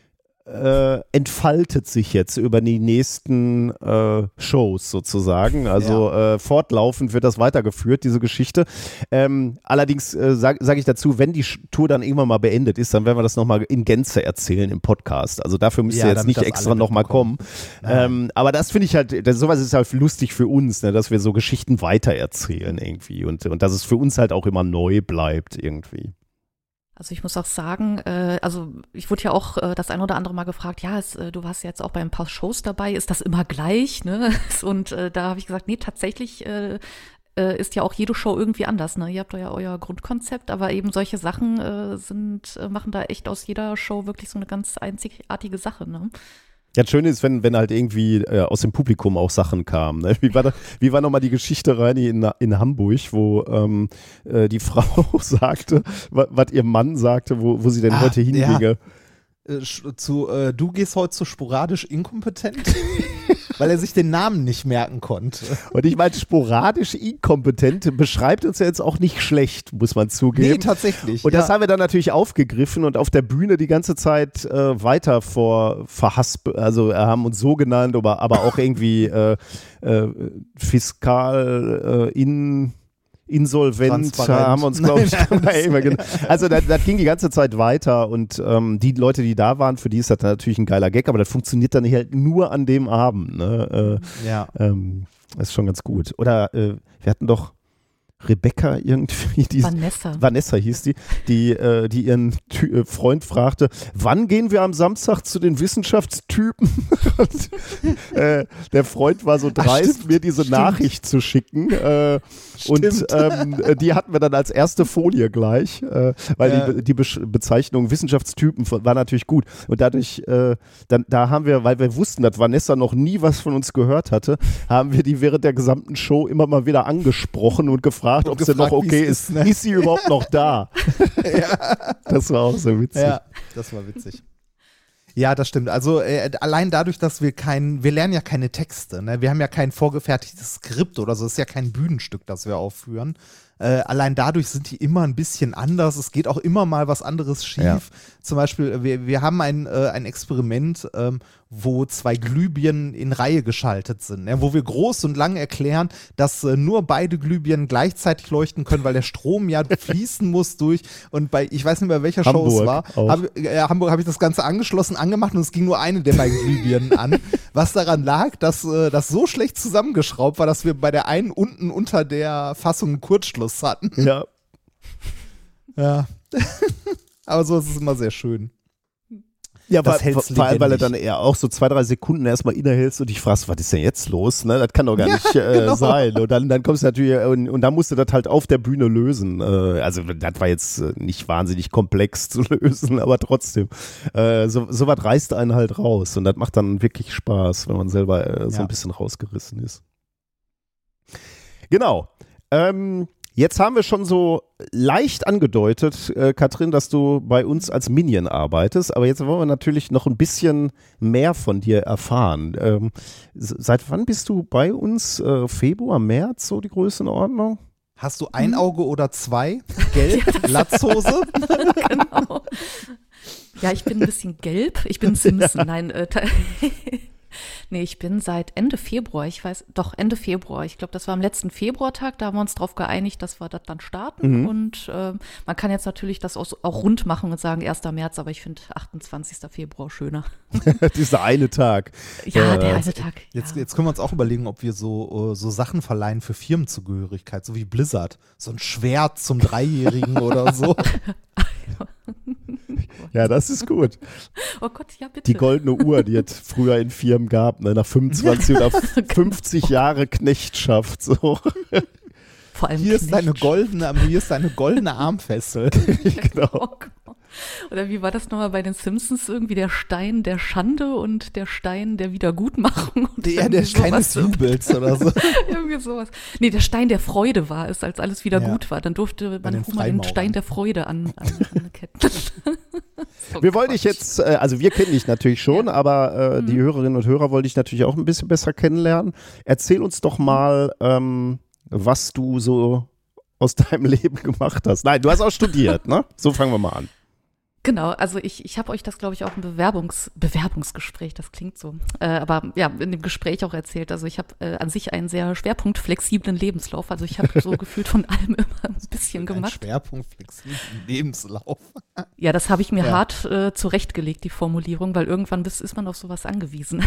äh, entfaltet sich jetzt über die nächsten äh, Shows sozusagen. Also ja. äh, fortlaufend wird das weitergeführt, diese Geschichte. Ähm, allerdings äh, sage sag ich dazu, wenn die Tour dann irgendwann mal beendet ist, dann werden wir das nochmal in Gänze erzählen im Podcast. Also dafür müsst ihr ja, jetzt nicht extra nochmal kommen. Ähm, aber das finde ich halt, das, sowas ist halt lustig für uns, ne, dass wir so Geschichten weitererzählen irgendwie und, und dass es für uns halt auch immer neu bleibt irgendwie. Also ich muss auch sagen, äh, also ich wurde ja auch äh, das ein oder andere Mal gefragt, ja, es, äh, du warst ja jetzt auch bei ein paar Shows dabei, ist das immer gleich, ne? Und äh, da habe ich gesagt, nee, tatsächlich äh, äh, ist ja auch jede Show irgendwie anders, ne? Ihr habt ja euer Grundkonzept, aber eben solche Sachen äh, sind, äh, machen da echt aus jeder Show wirklich so eine ganz einzigartige Sache, ne? Ja, das Schöne ist, wenn, wenn halt irgendwie äh, aus dem Publikum auch Sachen kamen. Ne? Wie war, da, wie war nochmal die Geschichte, Reini, in, in Hamburg, wo ähm, äh, die Frau sagte, was ihr Mann sagte, wo, wo sie denn ah, heute hinginge? Ja. Äh, zu, äh, du gehst heute zu sporadisch inkompetent? Weil er sich den Namen nicht merken konnte. Und ich meine, sporadisch inkompetent beschreibt uns ja jetzt auch nicht schlecht, muss man zugeben. Nee, tatsächlich. Und ja. das haben wir dann natürlich aufgegriffen und auf der Bühne die ganze Zeit äh, weiter vor verhaspelt, also äh, haben uns so genannt, aber, aber auch irgendwie äh, äh, fiskal äh, in Insolvent haben wir uns, glaube ich, nein, also das, das ging die ganze Zeit weiter und ähm, die Leute, die da waren, für die ist das natürlich ein geiler Gag, aber das funktioniert dann halt nur an dem Abend. Ne? Äh, ja. Ähm, das ist schon ganz gut. Oder äh, wir hatten doch Rebecca irgendwie, die, Vanessa. Vanessa hieß die, die, äh, die ihren Ty- äh, Freund fragte, wann gehen wir am Samstag zu den Wissenschaftstypen? Und, äh, der Freund war so dreist, Ach, mir diese stimmt. Nachricht zu schicken äh, und ähm, die hatten wir dann als erste Folie gleich, äh, weil ja. die, die Be- Bezeichnung Wissenschaftstypen war natürlich gut und dadurch, äh, dann, da haben wir, weil wir wussten, dass Vanessa noch nie was von uns gehört hatte, haben wir die während der gesamten Show immer mal wieder angesprochen und gefragt, ob sie noch okay ist. Ist, ne? Ist sie überhaupt noch da? Ja. Das war auch so witzig. Ja, das war witzig. Ja, das stimmt. Also äh, allein dadurch, dass wir kein, wir lernen ja keine Texte, ne? Wir haben ja kein vorgefertigtes Skript oder so, es ist ja kein Bühnenstück, das wir aufführen. Äh, allein dadurch sind die immer ein bisschen anders. Es geht auch immer mal was anderes schief. Ja. Zum Beispiel, wir, wir haben ein, äh, ein Experiment, ähm, wo zwei Glühbirnen in Reihe geschaltet sind, ne? Wo wir groß und lang erklären, dass äh, nur beide Glühbirnen gleichzeitig leuchten können, weil der Strom ja fließen muss durch. Und bei, ich weiß nicht mehr, welcher Hamburg Show es war, habe äh, Hamburg habe ich das Ganze angeschlossen, angemacht und es ging nur eine der beiden Glühbirnen an. Was daran lag, dass äh, das so schlecht zusammengeschraubt war, dass wir bei der einen unten unter der Fassung einen Kurzschluss hatten. Ja. Ja. Aber so ist es immer sehr schön. Ja, das vor, vor allem, weil er dann eher auch so zwei, drei Sekunden erstmal innehältst und dich fragst, was ist denn jetzt los? Ne? Das kann doch gar ja, nicht äh, genau. sein. Und dann, dann kommst du natürlich, und, und dann musst du das halt auf der Bühne lösen. Äh, also das war jetzt nicht wahnsinnig komplex zu lösen, aber trotzdem. Äh, so, so was reißt einen halt raus und das macht dann wirklich Spaß, wenn man selber äh, so ja. ein bisschen rausgerissen ist. Genau. Ähm, Jetzt haben wir schon so leicht angedeutet, äh, Katrin, dass du bei uns als Minion arbeitest, aber jetzt wollen wir natürlich noch ein bisschen mehr von dir erfahren. Ähm, seit wann bist du bei uns? Äh, Februar, März, so die Größenordnung? Hast du ein Auge oder zwei? Gelb, Latzhose? Genau. Ja, ich bin ein bisschen gelb. Ich bin Simpson. Ja. Nein, äh, Nee, ich bin seit Ende Februar, ich weiß, doch Ende Februar, ich glaube, das war am letzten Februartag, da haben wir uns drauf geeinigt, dass wir das dann starten mhm. und äh, man kann jetzt natürlich das auch, auch rund machen und sagen erster März, aber ich finde achtundzwanzigster Februar schöner. Dieser eine Tag. Ja, äh, der eine Tag. Jetzt, ja. jetzt können wir uns auch überlegen, ob wir so, so Sachen verleihen für Firmenzugehörigkeit, so wie Blizzard, so ein Schwert zum Dreijährigen oder so. Ja, das ist gut. Oh Gott, ja bitte. Die goldene Uhr, die es früher in Firmen gab, ne, nach fünfundzwanzig oder fünfzig Jahre Knechtschaft. So. Vor allem hier, ist deine goldene, hier ist deine goldene Armfessel. Genau. Oh Gott. Oder wie war das nochmal bei den Simpsons irgendwie, der Stein der Schande und der Stein der Wiedergutmachung? Ja, der Stein des Jubels oder so. Irgendwie sowas. Nee, der Stein der Freude war es, als alles wieder ja. gut war. Dann durfte man den, den Stein der Freude an, an, anketten. So wir wollen dich jetzt, äh, also wir kennen dich natürlich schon, ja. aber äh, mhm. die Hörerinnen und Hörer wollen dich natürlich auch ein bisschen besser kennenlernen. Erzähl uns doch mal, ähm, was du so aus deinem Leben gemacht hast. Nein, du hast auch studiert, ne? So fangen wir mal an. Genau, also ich, ich habe euch das, glaube ich, auch im Bewerbungs, Bewerbungsgespräch, das klingt so, äh, aber ja, in dem Gespräch auch erzählt. Also ich habe äh, an sich einen sehr schwerpunktflexiblen Lebenslauf. Also ich habe so gefühlt von allem immer ein bisschen gemacht. Ein schwerpunktflexiblen Lebenslauf. Ja, das habe ich mir Ja. hart äh, zurechtgelegt, die Formulierung, weil irgendwann bist, ist man auf sowas angewiesen.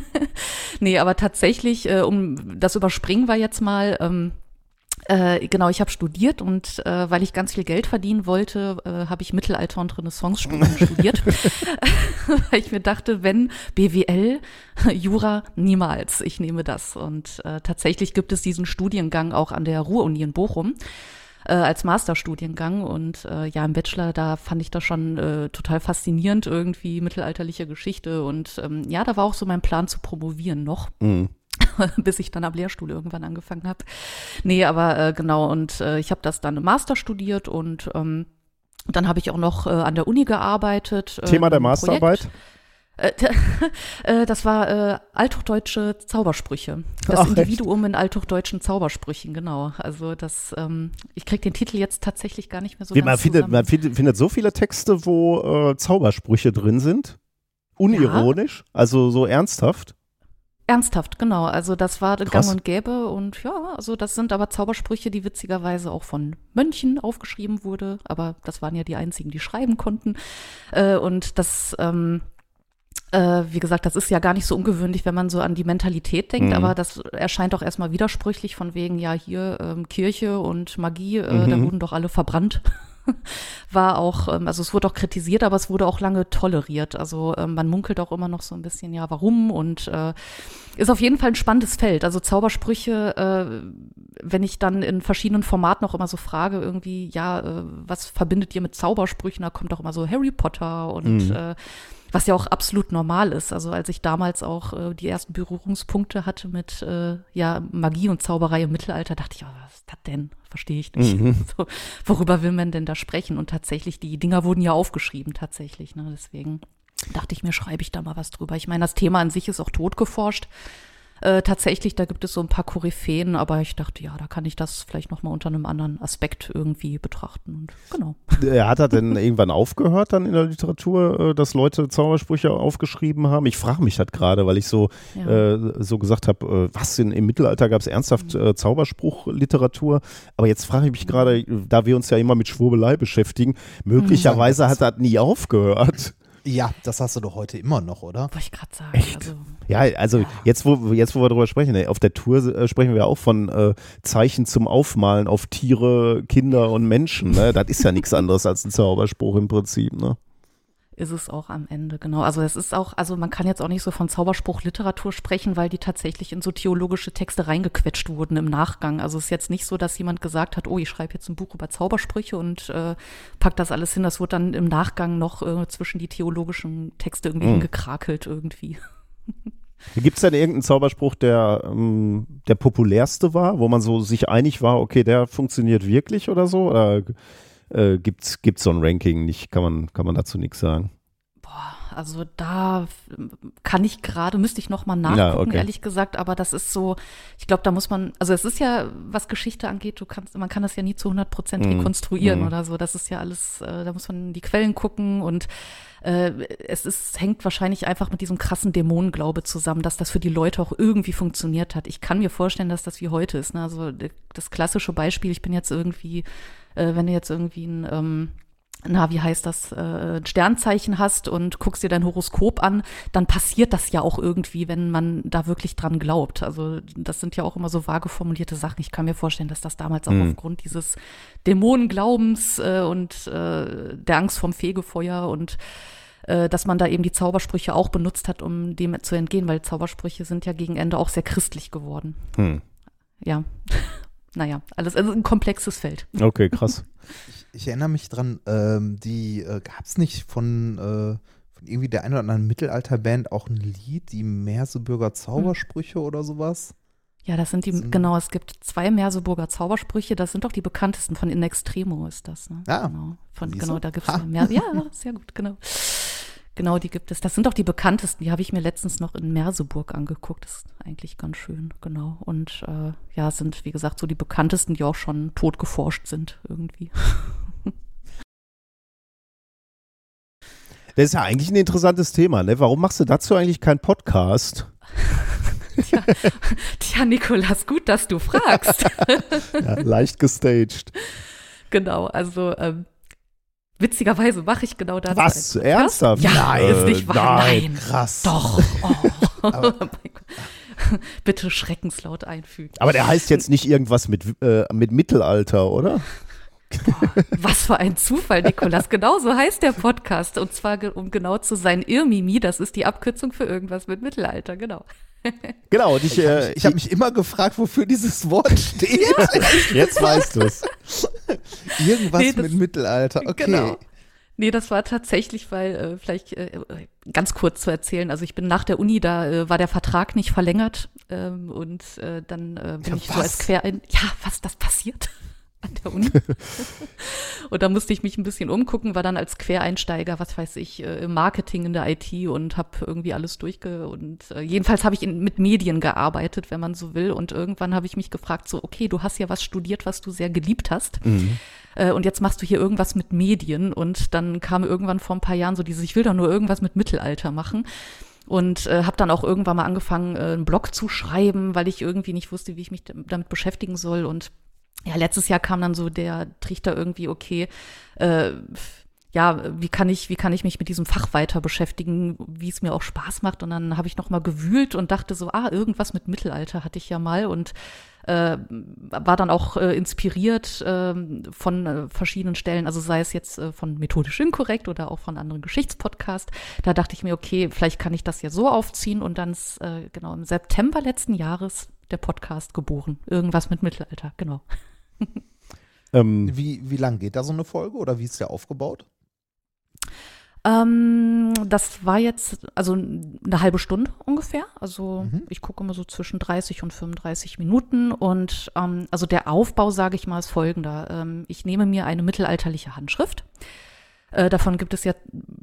Nee, aber tatsächlich, äh, um das überspringen wir jetzt mal, ähm, Äh, genau, ich habe studiert und äh, weil ich ganz viel Geld verdienen wollte, äh, habe ich Mittelalter- und Renaissance-Studium studiert. Weil ich mir dachte, wenn B W L, Jura, niemals, ich nehme das. Und äh, tatsächlich gibt es diesen Studiengang auch an der Ruhr-Uni in Bochum äh, als Masterstudiengang. Und äh, ja, im Bachelor, da fand ich das schon äh, total faszinierend, irgendwie mittelalterliche Geschichte. Und ähm, ja, da war auch so mein Plan zu promovieren noch. Mhm. Bis ich dann am Lehrstuhl irgendwann angefangen habe. Nee, aber äh, genau, und äh, ich habe das dann im Master studiert und ähm, dann habe ich auch noch äh, an der Uni gearbeitet. Äh, Thema der im Masterarbeit? Projekt. Äh, das war äh, althochdeutsche Zaubersprüche. Das Ach, echt? Individuum in althochdeutschten Zaubersprüchen, genau. Also das, ähm, ich kriege den Titel jetzt tatsächlich gar nicht mehr so Wie, ganz man, findet, zusammen. man findet, findet so viele Texte, wo äh, Zaubersprüche drin sind. Unironisch, also so ernsthaft. Ernsthaft, genau. Also das war Krass. gang und gäbe und ja, also das sind aber Zaubersprüche, die witzigerweise auch von Mönchen aufgeschrieben wurde, aber das waren ja die einzigen, die schreiben konnten. Äh, und das, ähm, äh, wie gesagt, das ist ja gar nicht so ungewöhnlich, wenn man so an die Mentalität denkt, Mhm. aber das erscheint auch erstmal widersprüchlich von wegen, ja, hier ähm, Kirche und Magie, äh, da Mhm. wurden doch alle verbrannt. War auch, ähm, also es wurde auch kritisiert, aber es wurde auch lange toleriert. Also ähm, man munkelt auch immer noch so ein bisschen, ja, warum? Und äh, ist auf jeden Fall ein spannendes Feld. Also Zaubersprüche, äh, wenn ich dann in verschiedenen Formaten auch immer so frage, irgendwie, ja, äh, was verbindet ihr mit Zaubersprüchen? Da kommt auch immer so Harry Potter und Mhm. äh, was ja auch absolut normal ist. Also als ich damals auch äh, die ersten Berührungspunkte hatte mit äh, ja, Magie und Zauberei im Mittelalter, dachte ich, oh, was ist das denn? Verstehe ich nicht. Mhm. So, worüber will man denn da sprechen? Und tatsächlich, die Dinger wurden ja aufgeschrieben tatsächlich. Ne? Deswegen dachte ich mir, schreibe ich da mal was drüber. Ich meine, das Thema an sich ist auch totgeforscht. Äh, tatsächlich, da gibt es so ein paar Koryphäen, aber ich dachte, ja, da kann ich das vielleicht noch mal unter einem anderen Aspekt irgendwie betrachten. Und genau. Er hat er denn irgendwann aufgehört dann in der Literatur, äh, dass Leute Zaubersprüche aufgeschrieben haben? Ich frage mich das gerade, weil ich so, Ja. äh, so gesagt habe, äh, was denn im Mittelalter gab es ernsthaft äh, Zauberspruchliteratur? Aber jetzt frage ich mich gerade, da wir uns ja immer mit Schwurbelei beschäftigen, möglicherweise hat das nie aufgehört. Ja, das hast du doch heute immer noch, oder? Wollte ich gerade sagen. Echt? Also, Ja, also jetzt wo, jetzt, wo wir darüber sprechen, ey, auf der Tour äh, sprechen wir auch von äh, Zeichen zum Aufmalen auf Tiere, Kinder und Menschen. Ne? Das ist ja nichts anderes als ein Zauberspruch im Prinzip. Ne? ist es auch am Ende, genau. Also es ist auch, also man kann jetzt auch nicht so von Zauberspruchliteratur sprechen, weil die tatsächlich in so theologische Texte reingequetscht wurden im Nachgang. Also es ist jetzt nicht so, dass jemand gesagt hat, oh, ich schreibe jetzt ein Buch über Zaubersprüche und äh, pack das alles hin. Das wurde dann im Nachgang noch äh, zwischen die theologischen Texte irgendwie Mhm. hingekrakelt irgendwie. Gibt es denn irgendeinen Zauberspruch, der ähm, der populärste war, wo man so sich einig war, okay, der funktioniert wirklich oder so? Oder äh, gibt's gibt's so ein Ranking nicht? Kann man kann man dazu nichts sagen? Boah, also da kann ich gerade, müsste ich noch mal nachgucken, Ja, okay. ehrlich gesagt, aber das ist so, ich glaube, da muss man, also es ist ja, was Geschichte angeht, du kannst, man kann das ja nie zu hundert Prozent Mhm. rekonstruieren Mhm. oder so, das ist ja alles, äh, da muss man in die Quellen gucken und äh, es ist, hängt wahrscheinlich einfach mit diesem krassen Dämonenglaube zusammen, dass das für die Leute auch irgendwie funktioniert hat. Ich kann mir vorstellen, dass das wie heute ist, ne? Also das klassische Beispiel, ich bin jetzt irgendwie, äh, wenn du jetzt irgendwie ein, ähm, na, wie heißt das, äh, ein Sternzeichen hast und guckst dir dein Horoskop an, dann passiert das ja auch irgendwie, wenn man da wirklich dran glaubt. Also das sind ja auch immer so vage formulierte Sachen. Ich kann mir vorstellen, dass das damals auch Mhm. aufgrund dieses Dämonenglaubens äh, und äh, der Angst vorm Fegefeuer und äh, dass man da eben die Zaubersprüche auch benutzt hat, um dem zu entgehen, weil Zaubersprüche sind ja gegen Ende auch sehr christlich geworden. Hm. Ja, naja, alles, also ein komplexes Feld. Okay, krass. Ich, ich erinnere mich dran, ähm, die äh, gab es nicht von, äh, von irgendwie der einen oder anderen Mittelalterband auch ein Lied, die Merseburger Zaubersprüche oder sowas? Ja, das sind die, Sind- genau, es gibt zwei Merseburger Zaubersprüche, das sind doch die bekanntesten, von In Extremo ist das, ne? Ah, Genau, von, siehst genau du? da gibt Ha. es mehr, ja, sehr gut, genau. Genau, die gibt es. Das sind doch die bekanntesten, die habe ich mir letztens noch in Merseburg angeguckt, das ist eigentlich ganz schön, genau. Und äh, ja, es sind, wie gesagt, so die bekanntesten, die auch schon tot geforscht sind irgendwie. Das ist ja eigentlich ein interessantes Thema, ne? Warum machst du dazu eigentlich keinen Podcast? Tja, tja, Nikolas, gut, dass du fragst. Ja, leicht gestaged. Genau, also ähm, witzigerweise mache ich genau das. Was? Ernsthaft? Ja, Nein, ist nicht wahr. nein. Nein, Krass. doch. Oh. Bitte schreckenslaut einfügen. Aber der heißt jetzt nicht irgendwas mit, äh, mit Mittelalter, oder? Boah, was für ein Zufall, Nikolas. Genau so heißt der Podcast. Und zwar, ge- um genau zu sein, Irmimi, das ist die Abkürzung für irgendwas mit Mittelalter, genau. Genau, und ich, Ich habe äh, mich, ich hab mich immer gefragt, wofür dieses Wort steht. jetzt weißt du es. Irgendwas Nee, das- mit Mittelalter, okay. Genau. Nee, das war tatsächlich, weil äh, vielleicht äh, ganz kurz zu erzählen, also ich bin nach der Uni, da äh, war der Vertrag nicht verlängert ähm, und äh, dann äh, bin Ja, ich so was? als Querein, ja, was das passiert an der Uni. Und da musste ich mich ein bisschen umgucken, war dann als Quereinsteiger, was weiß ich, äh, im Marketing in der I T und habe irgendwie alles durchge und äh, jedenfalls habe ich in, mit Medien gearbeitet, wenn man so will, und irgendwann habe ich mich gefragt, so okay, du hast ja was studiert, was du sehr geliebt hast. Mhm. Äh, Und jetzt machst du hier irgendwas mit Medien, und dann kam irgendwann vor ein paar Jahren so dieses, ich will doch nur irgendwas mit Mittelalter machen, und äh, habe dann auch irgendwann mal angefangen, äh, einen Blog zu schreiben, weil ich irgendwie nicht wusste, wie ich mich damit beschäftigen soll. Und ja, letztes Jahr kam dann so der Trichter irgendwie, okay, äh, ja, wie kann ich, wie kann ich mich mit diesem Fach weiter beschäftigen, wie es mir auch Spaß macht. Und dann habe ich noch mal gewühlt und dachte so, ah, irgendwas mit Mittelalter hatte ich ja mal, und äh, war dann auch äh, inspiriert äh, von äh, verschiedenen Stellen, also sei es jetzt äh, von Methodisch Inkorrekt oder auch von anderen Geschichtspodcasts. Da dachte ich mir, okay, vielleicht kann ich das ja so aufziehen, und dann ist äh, genau im September letzten Jahres der Podcast geboren. Irgendwas mit Mittelalter, genau. Ähm, Wie, wie lang geht da so eine Folge oder wie ist der aufgebaut? Ähm, das war jetzt also eine halbe Stunde ungefähr. Also Mhm. ich gucke immer so zwischen dreißig und fünfunddreißig Minuten. Und ähm, also der Aufbau, sage ich mal, ist folgender. Ähm, ich nehme mir eine mittelalterliche Handschrift. Äh, davon gibt es ja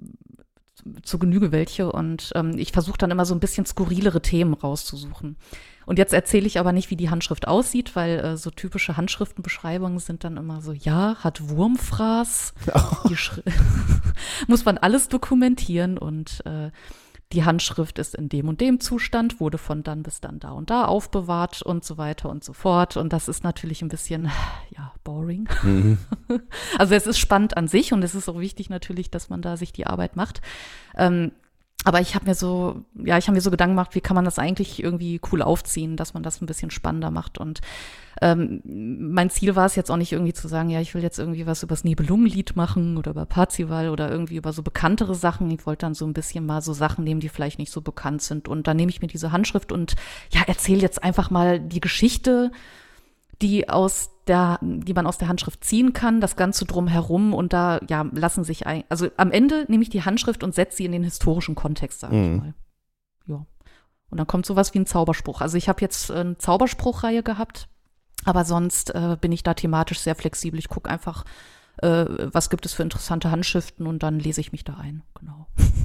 zu Genüge welche. Und ähm, ich versuche dann immer so ein bisschen skurrilere Themen rauszusuchen. Und jetzt erzähle ich aber nicht, wie die Handschrift aussieht, weil äh, so typische Handschriftenbeschreibungen sind dann immer so, ja, hat Wurmfraß. Die Schri- muss man alles dokumentieren, und äh, die Handschrift ist in dem und dem Zustand, wurde von dann bis dann da und da aufbewahrt und so weiter und so fort. Und das ist natürlich ein bisschen, ja, boring. mhm. Also es ist spannend an sich, und es ist auch wichtig natürlich, dass man da sich die Arbeit macht. Ähm, Aber ich habe mir so, ja, ich habe mir so Gedanken gemacht, wie kann man das eigentlich irgendwie cool aufziehen, dass man das ein bisschen spannender macht. Und ähm, mein Ziel war es jetzt auch nicht irgendwie zu sagen, ja, ich will jetzt irgendwie was über das Nibelungenlied machen oder über Parzival oder irgendwie über so bekanntere Sachen. Ich wollte dann so ein bisschen mal so Sachen nehmen, die vielleicht nicht so bekannt sind. Und dann nehme ich mir diese Handschrift und ja, erzähle jetzt einfach mal die Geschichte, die aus der, die man aus der Handschrift ziehen kann, das Ganze drumherum, und da, ja, lassen sich ein, also am Ende nehme ich die Handschrift und setze sie in den historischen Kontext, sage Mhm. ich mal. Ja. Und dann kommt sowas wie ein Zauberspruch. Also ich habe jetzt eine Zauberspruchreihe gehabt, aber sonst äh, bin ich da thematisch sehr flexibel. Ich gucke einfach, äh, was gibt es für interessante Handschriften, und dann lese ich mich da ein, genau.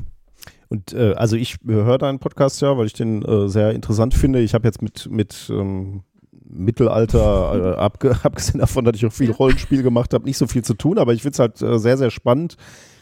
Und äh, also ich höre deinen Podcast ja, weil ich den äh, sehr interessant finde. Ich habe jetzt mit, mit ähm, Mittelalter, äh, abge abgesehen davon, dass ich auch viel Ja. Rollenspiel gemacht habe, nicht so viel zu tun, aber ich finde es halt äh, sehr, sehr spannend,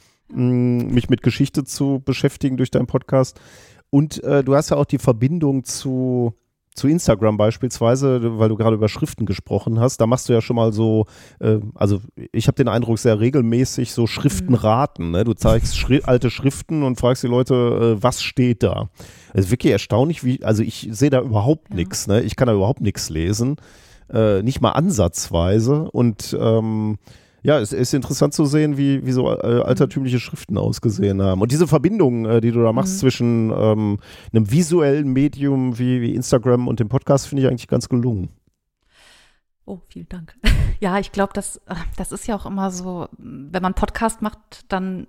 mh, mich mit Geschichte zu beschäftigen durch deinen Podcast. Und äh, du hast ja auch die Verbindung zu, zu Instagram beispielsweise, weil du gerade über Schriften gesprochen hast. Da machst du ja schon mal so, äh, also ich habe den Eindruck, sehr regelmäßig so Schriftenraten. Ne? Du zeigst Schri alte Schriften und fragst die Leute, äh, was steht da? Es ist wirklich erstaunlich, wie, also ich sehe da überhaupt Ja. nichts. Ne? Ich kann da überhaupt nichts lesen. Äh, nicht mal ansatzweise. Und ähm, ja, es ist interessant zu sehen, wie, wie so äh, altertümliche Schriften ausgesehen haben. Und diese Verbindung, äh, die du da machst Mhm. zwischen ähm, einem visuellen Medium wie, wie Instagram und dem Podcast, finde ich eigentlich ganz gelungen. Oh, vielen Dank. Ja, ich glaube, das, äh, das ist ja auch immer so, wenn man Podcast macht, dann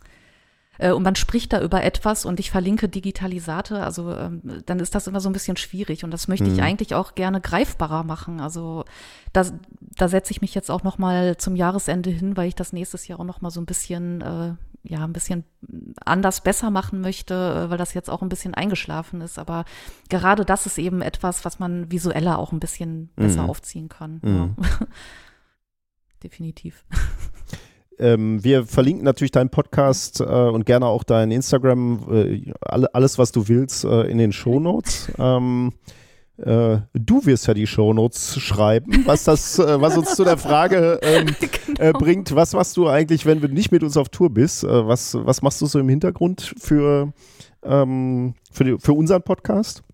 äh, und man spricht da über etwas und ich verlinke Digitalisate, also ähm, dann ist das immer so ein bisschen schwierig, und das möchte ich Mhm. eigentlich auch gerne greifbarer machen. Also da, da setze ich mich jetzt auch noch mal zum Jahresende hin, weil ich das nächstes Jahr auch noch mal so ein bisschen, äh, ja, ein bisschen anders besser machen möchte, äh, weil das jetzt auch ein bisschen eingeschlafen ist. Aber gerade das ist eben etwas, was man visueller auch ein bisschen besser Mhm. aufziehen kann. Mhm. Ja. Definitiv. Ähm, wir verlinken natürlich deinen Podcast äh, und gerne auch dein Instagram, äh, alle, alles, was du willst, äh, in den Shownotes. Ähm, äh, du wirst ja die Shownotes schreiben, was das, äh, was uns zu der Frage ähm, genau. äh, bringt, was machst du eigentlich, wenn du nicht mit uns auf Tour bist? Äh, was, was machst du so im Hintergrund für, ähm, für, die, für unseren Podcast?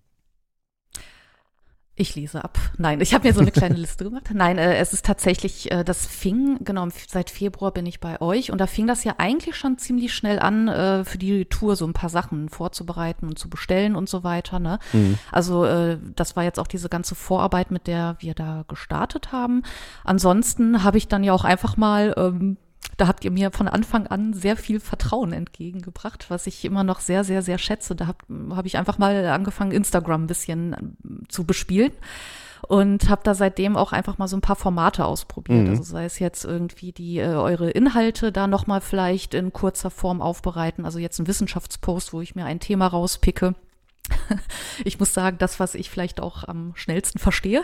Ich lese ab. Nein, ich habe mir so eine kleine Liste gemacht. Nein, äh, es ist tatsächlich, äh, das fing, genau, seit Februar bin ich bei euch und da fing das ja eigentlich schon ziemlich schnell an, äh, für die Tour so ein paar Sachen vorzubereiten und zu bestellen und so weiter. Ne? Mhm. Also äh, das war jetzt auch diese ganze Vorarbeit, mit der wir da gestartet haben. Ansonsten habe ich dann ja auch einfach mal ähm, da habt ihr mir von Anfang an sehr viel Vertrauen entgegengebracht, was ich immer noch sehr, sehr, sehr schätze. Da habe hab ich einfach mal angefangen, Instagram ein bisschen zu bespielen und habe da seitdem auch einfach mal so ein paar Formate ausprobiert. Mhm. Also sei es jetzt irgendwie die äh, eure Inhalte da nochmal vielleicht in kurzer Form aufbereiten. Also jetzt ein Wissenschaftspost, wo ich mir ein Thema rauspicke. Ich muss sagen, das, was ich vielleicht auch am schnellsten verstehe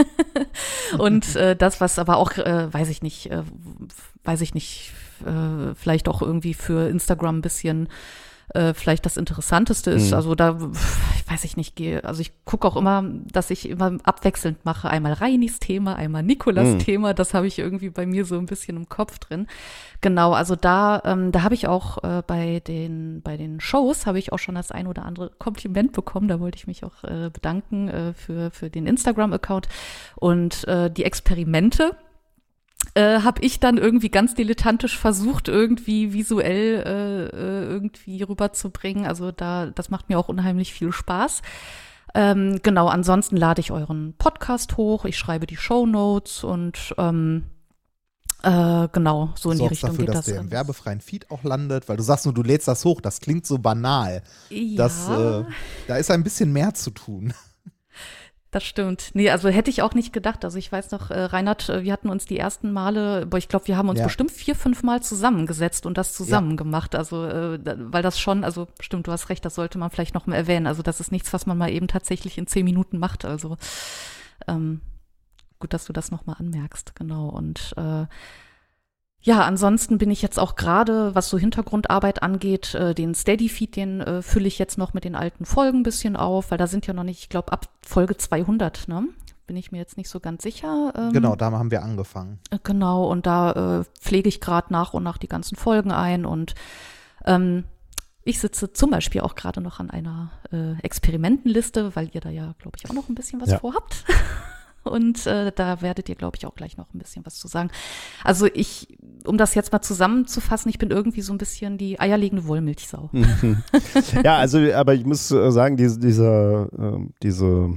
und äh, das, was aber auch, äh, weiß ich nicht, äh, weiß ich nicht, äh, vielleicht auch irgendwie für Instagram ein bisschen äh, vielleicht das Interessanteste ist. Mhm. Also da, weiß ich nicht, gehe, also ich gucke auch immer, dass ich immer abwechselnd mache. Einmal Reinis Thema, einmal Nikolas mhm. Thema. Das habe ich irgendwie bei mir so ein bisschen im Kopf drin. Genau, also da, ähm, da habe ich auch äh, bei den bei den Shows habe ich auch schon das ein oder andere Kompliment bekommen. Da wollte ich mich auch äh, bedanken äh, für für den Instagram-Account und äh, die Experimente. Äh, habe ich dann irgendwie ganz dilettantisch versucht, irgendwie visuell äh, irgendwie rüberzubringen. Also da, das macht mir auch unheimlich viel Spaß. Ähm, genau, ansonsten lade ich euren Podcast hoch, ich schreibe die Shownotes und ähm, äh, genau, so in die Richtung dafür, geht dass das. Der im werbefreien Feed auch landet, weil du sagst nur, du lädst das hoch, das klingt so banal. Ja. Das, äh, da ist ein bisschen mehr zu tun. Das stimmt. Nee, also hätte ich auch nicht gedacht. Also ich weiß noch, äh, Reinhard, äh, wir hatten uns die ersten Male, boah, ich glaube, wir haben uns ja. bestimmt vier, fünf Mal zusammengesetzt und das zusammen ja. gemacht. Also, äh, da, weil das schon, also stimmt, du hast recht, das sollte man vielleicht noch mal erwähnen. Also das ist nichts, was man mal eben tatsächlich in zehn Minuten macht. Also ähm, gut, dass du das noch mal anmerkst, genau. Und äh, ja, ansonsten bin ich jetzt auch gerade, was so Hintergrundarbeit angeht, äh, den Steady-Feed, den äh, fülle ich jetzt noch mit den alten Folgen ein bisschen auf, weil da sind ja noch nicht, ich glaube, ab Folge zweihundert, ne? Bin ich mir jetzt nicht so ganz sicher. Ähm, genau, da haben wir angefangen. Äh, genau, und da äh, pflege ich gerade nach und nach die ganzen Folgen ein und ähm, ich sitze zum Beispiel auch gerade noch an einer äh, Experimentenliste, weil ihr da ja, glaube ich, auch noch ein bisschen was ja. vorhabt. Und äh, da werdet ihr, glaube ich, auch gleich noch ein bisschen was zu sagen. Also ich, um das jetzt mal zusammenzufassen, ich bin irgendwie so ein bisschen die eierlegende Wollmilchsau. Ja, also, aber ich muss äh, sagen, diese, dieser, äh, diese,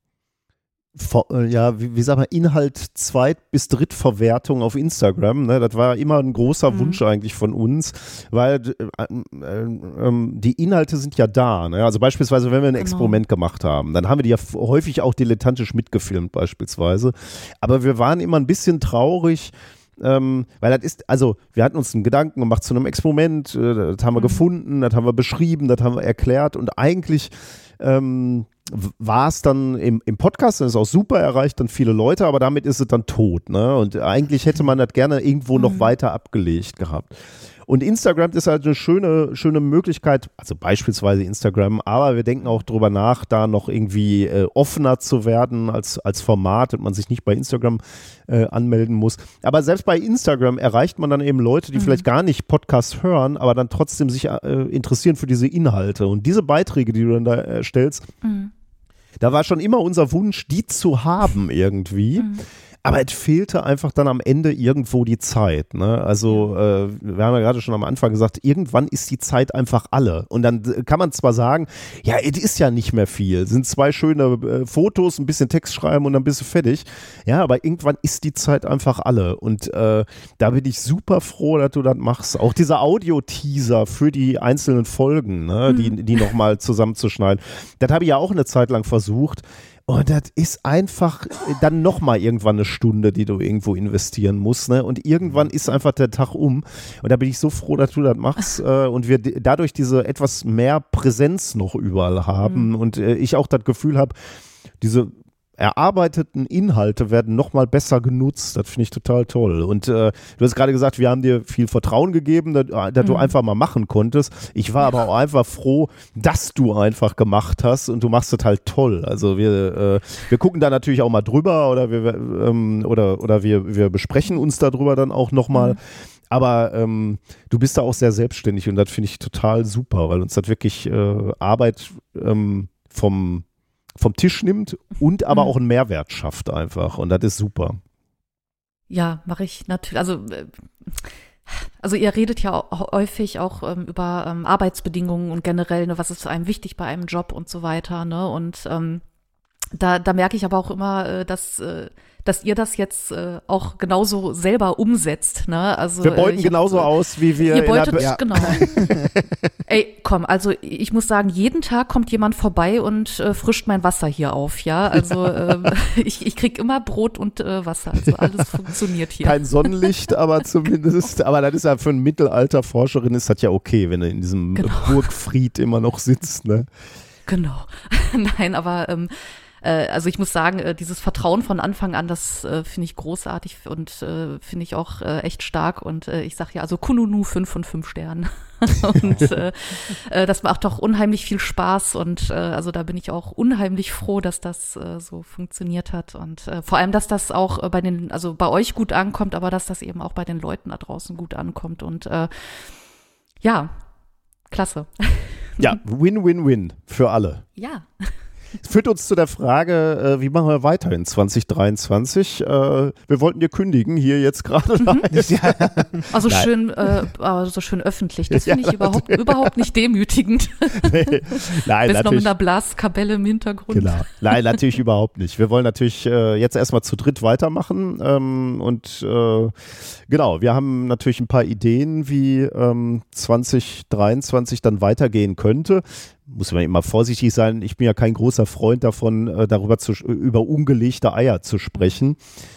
äh, ja, wie, wie sagt man, Inhalt Zweit- bis Drittverwertung auf Instagram, ne, das war immer ein großer mhm. Wunsch eigentlich von uns, weil äh, äh, äh, die Inhalte sind ja da, ne? Also beispielsweise, wenn wir ein genau. Experiment gemacht haben, dann haben wir die ja häufig auch dilettantisch mitgefilmt beispielsweise, aber wir waren immer ein bisschen traurig, Ähm, weil das ist, also wir hatten uns einen Gedanken gemacht zu einem Experiment, äh, das haben wir mhm. gefunden, das haben wir beschrieben, das haben wir erklärt und eigentlich ähm, war es dann im, im Podcast, das ist auch super, erreicht dann viele Leute, aber damit ist es dann tot, ne? Und eigentlich hätte man das gerne irgendwo mhm. noch weiter abgelegt gehabt. Und Instagram ist halt eine schöne, schöne Möglichkeit, also beispielsweise Instagram, aber wir denken auch drüber nach, da noch irgendwie äh, offener zu werden als, als Format und man sich nicht bei Instagram äh, anmelden muss. Aber selbst bei Instagram erreicht man dann eben Leute, die mhm. vielleicht gar nicht Podcasts hören, aber dann trotzdem sich äh, interessieren für diese Inhalte. Und diese Beiträge, die du dann da erstellst, mhm. da war schon immer unser Wunsch, die zu haben irgendwie. Mhm. Aber es fehlte einfach dann am Ende irgendwo die Zeit. Ne? Also äh, wir haben ja gerade schon am Anfang gesagt, irgendwann ist die Zeit einfach alle. Und dann kann man zwar sagen, ja, es ist ja nicht mehr viel. Es sind zwei schöne äh, Fotos, ein bisschen Text schreiben und dann bist du fertig. Ja, aber irgendwann ist die Zeit einfach alle. Und äh, da bin ich super froh, dass du das machst. Auch dieser Audio-Teaser für die einzelnen Folgen, ne? mhm. die, die nochmal zusammenzuschneiden. Das habe ich ja auch eine Zeit lang versucht. Und das ist einfach dann nochmal irgendwann eine Stunde, die du irgendwo investieren musst. Ne? Und irgendwann ist einfach der Tag um. Und da bin ich so froh, dass du das machst äh, und wir d- dadurch diese etwas mehr Präsenz noch überall haben. Mhm. Und äh, ich auch das Gefühl habe, diese erarbeiteten Inhalte werden nochmal besser genutzt. Das finde ich total toll. Und äh, du hast gerade gesagt, wir haben dir viel Vertrauen gegeben, dass, dass mhm. du einfach mal machen konntest. Ich war aber auch einfach froh, dass du einfach gemacht hast und du machst das halt toll. Also wir, äh, wir gucken da natürlich auch mal drüber oder wir, ähm, oder, oder wir, wir besprechen uns darüber dann auch nochmal. Mhm. Aber ähm, du bist da auch sehr selbstständig und das finde ich total super, weil uns das wirklich äh, Arbeit ähm, vom vom Tisch nimmt und aber mhm. auch einen Mehrwert schafft einfach und das ist super. Ja, mache ich natürlich, also also ihr redet ja auch häufig auch ähm, über ähm, Arbeitsbedingungen und generell, ne, was ist einem wichtig bei einem Job und so weiter, ne, und ähm, da, da merke ich aber auch immer, äh, dass äh, dass ihr das jetzt äh, auch genauso selber umsetzt, ne? Also wir beuten äh, genauso hab, aus, wie wir ihr beutet, in der ja. genau. Ey, komm, also ich muss sagen, jeden Tag kommt jemand vorbei und äh, frischt mein Wasser hier auf, ja? Also ähm, ich, ich krieg immer Brot und äh, Wasser, also alles funktioniert hier. Kein Sonnenlicht, aber zumindest, aber das ist ja für eine Mittelalterforscherin ist das ja okay, wenn du in diesem genau. Burgfried immer noch sitzt, ne? Genau. Nein, aber ähm, also ich muss sagen, dieses Vertrauen von Anfang an, das äh, finde ich großartig und äh, finde ich auch äh, echt stark. Und äh, ich sage ja, also Kununu fünf von fünf Sternen. und äh, äh, das macht auch unheimlich viel Spaß. Und äh, also da bin ich auch unheimlich froh, dass das äh, so funktioniert hat. Und äh, vor allem, dass das auch äh, bei den, also bei euch gut ankommt, aber dass das eben auch bei den Leuten da draußen gut ankommt. Und äh, ja, klasse. Ja, Win-Win-Win für alle. Ja. Führt uns zu der Frage, äh, wie machen wir weiter in zwanzig dreiundzwanzig? Äh, wir wollten dir kündigen, hier jetzt gerade. Ja. Also Nein. schön, äh, also schön öffentlich. Das finde ich ja, überhaupt, überhaupt nicht demütigend. Nee. Nein, Bist noch mit einer Blaskapelle im Hintergrund. Genau. Nein, natürlich überhaupt nicht. Wir wollen natürlich äh, jetzt erstmal zu dritt weitermachen. Ähm, und äh, genau, wir haben natürlich ein paar Ideen, wie ähm, zwanzig dreiundzwanzig dann weitergehen könnte. Muss man immer vorsichtig sein. Ich bin ja kein großer Freund davon, äh, darüber zu, über ungelegte Eier zu sprechen.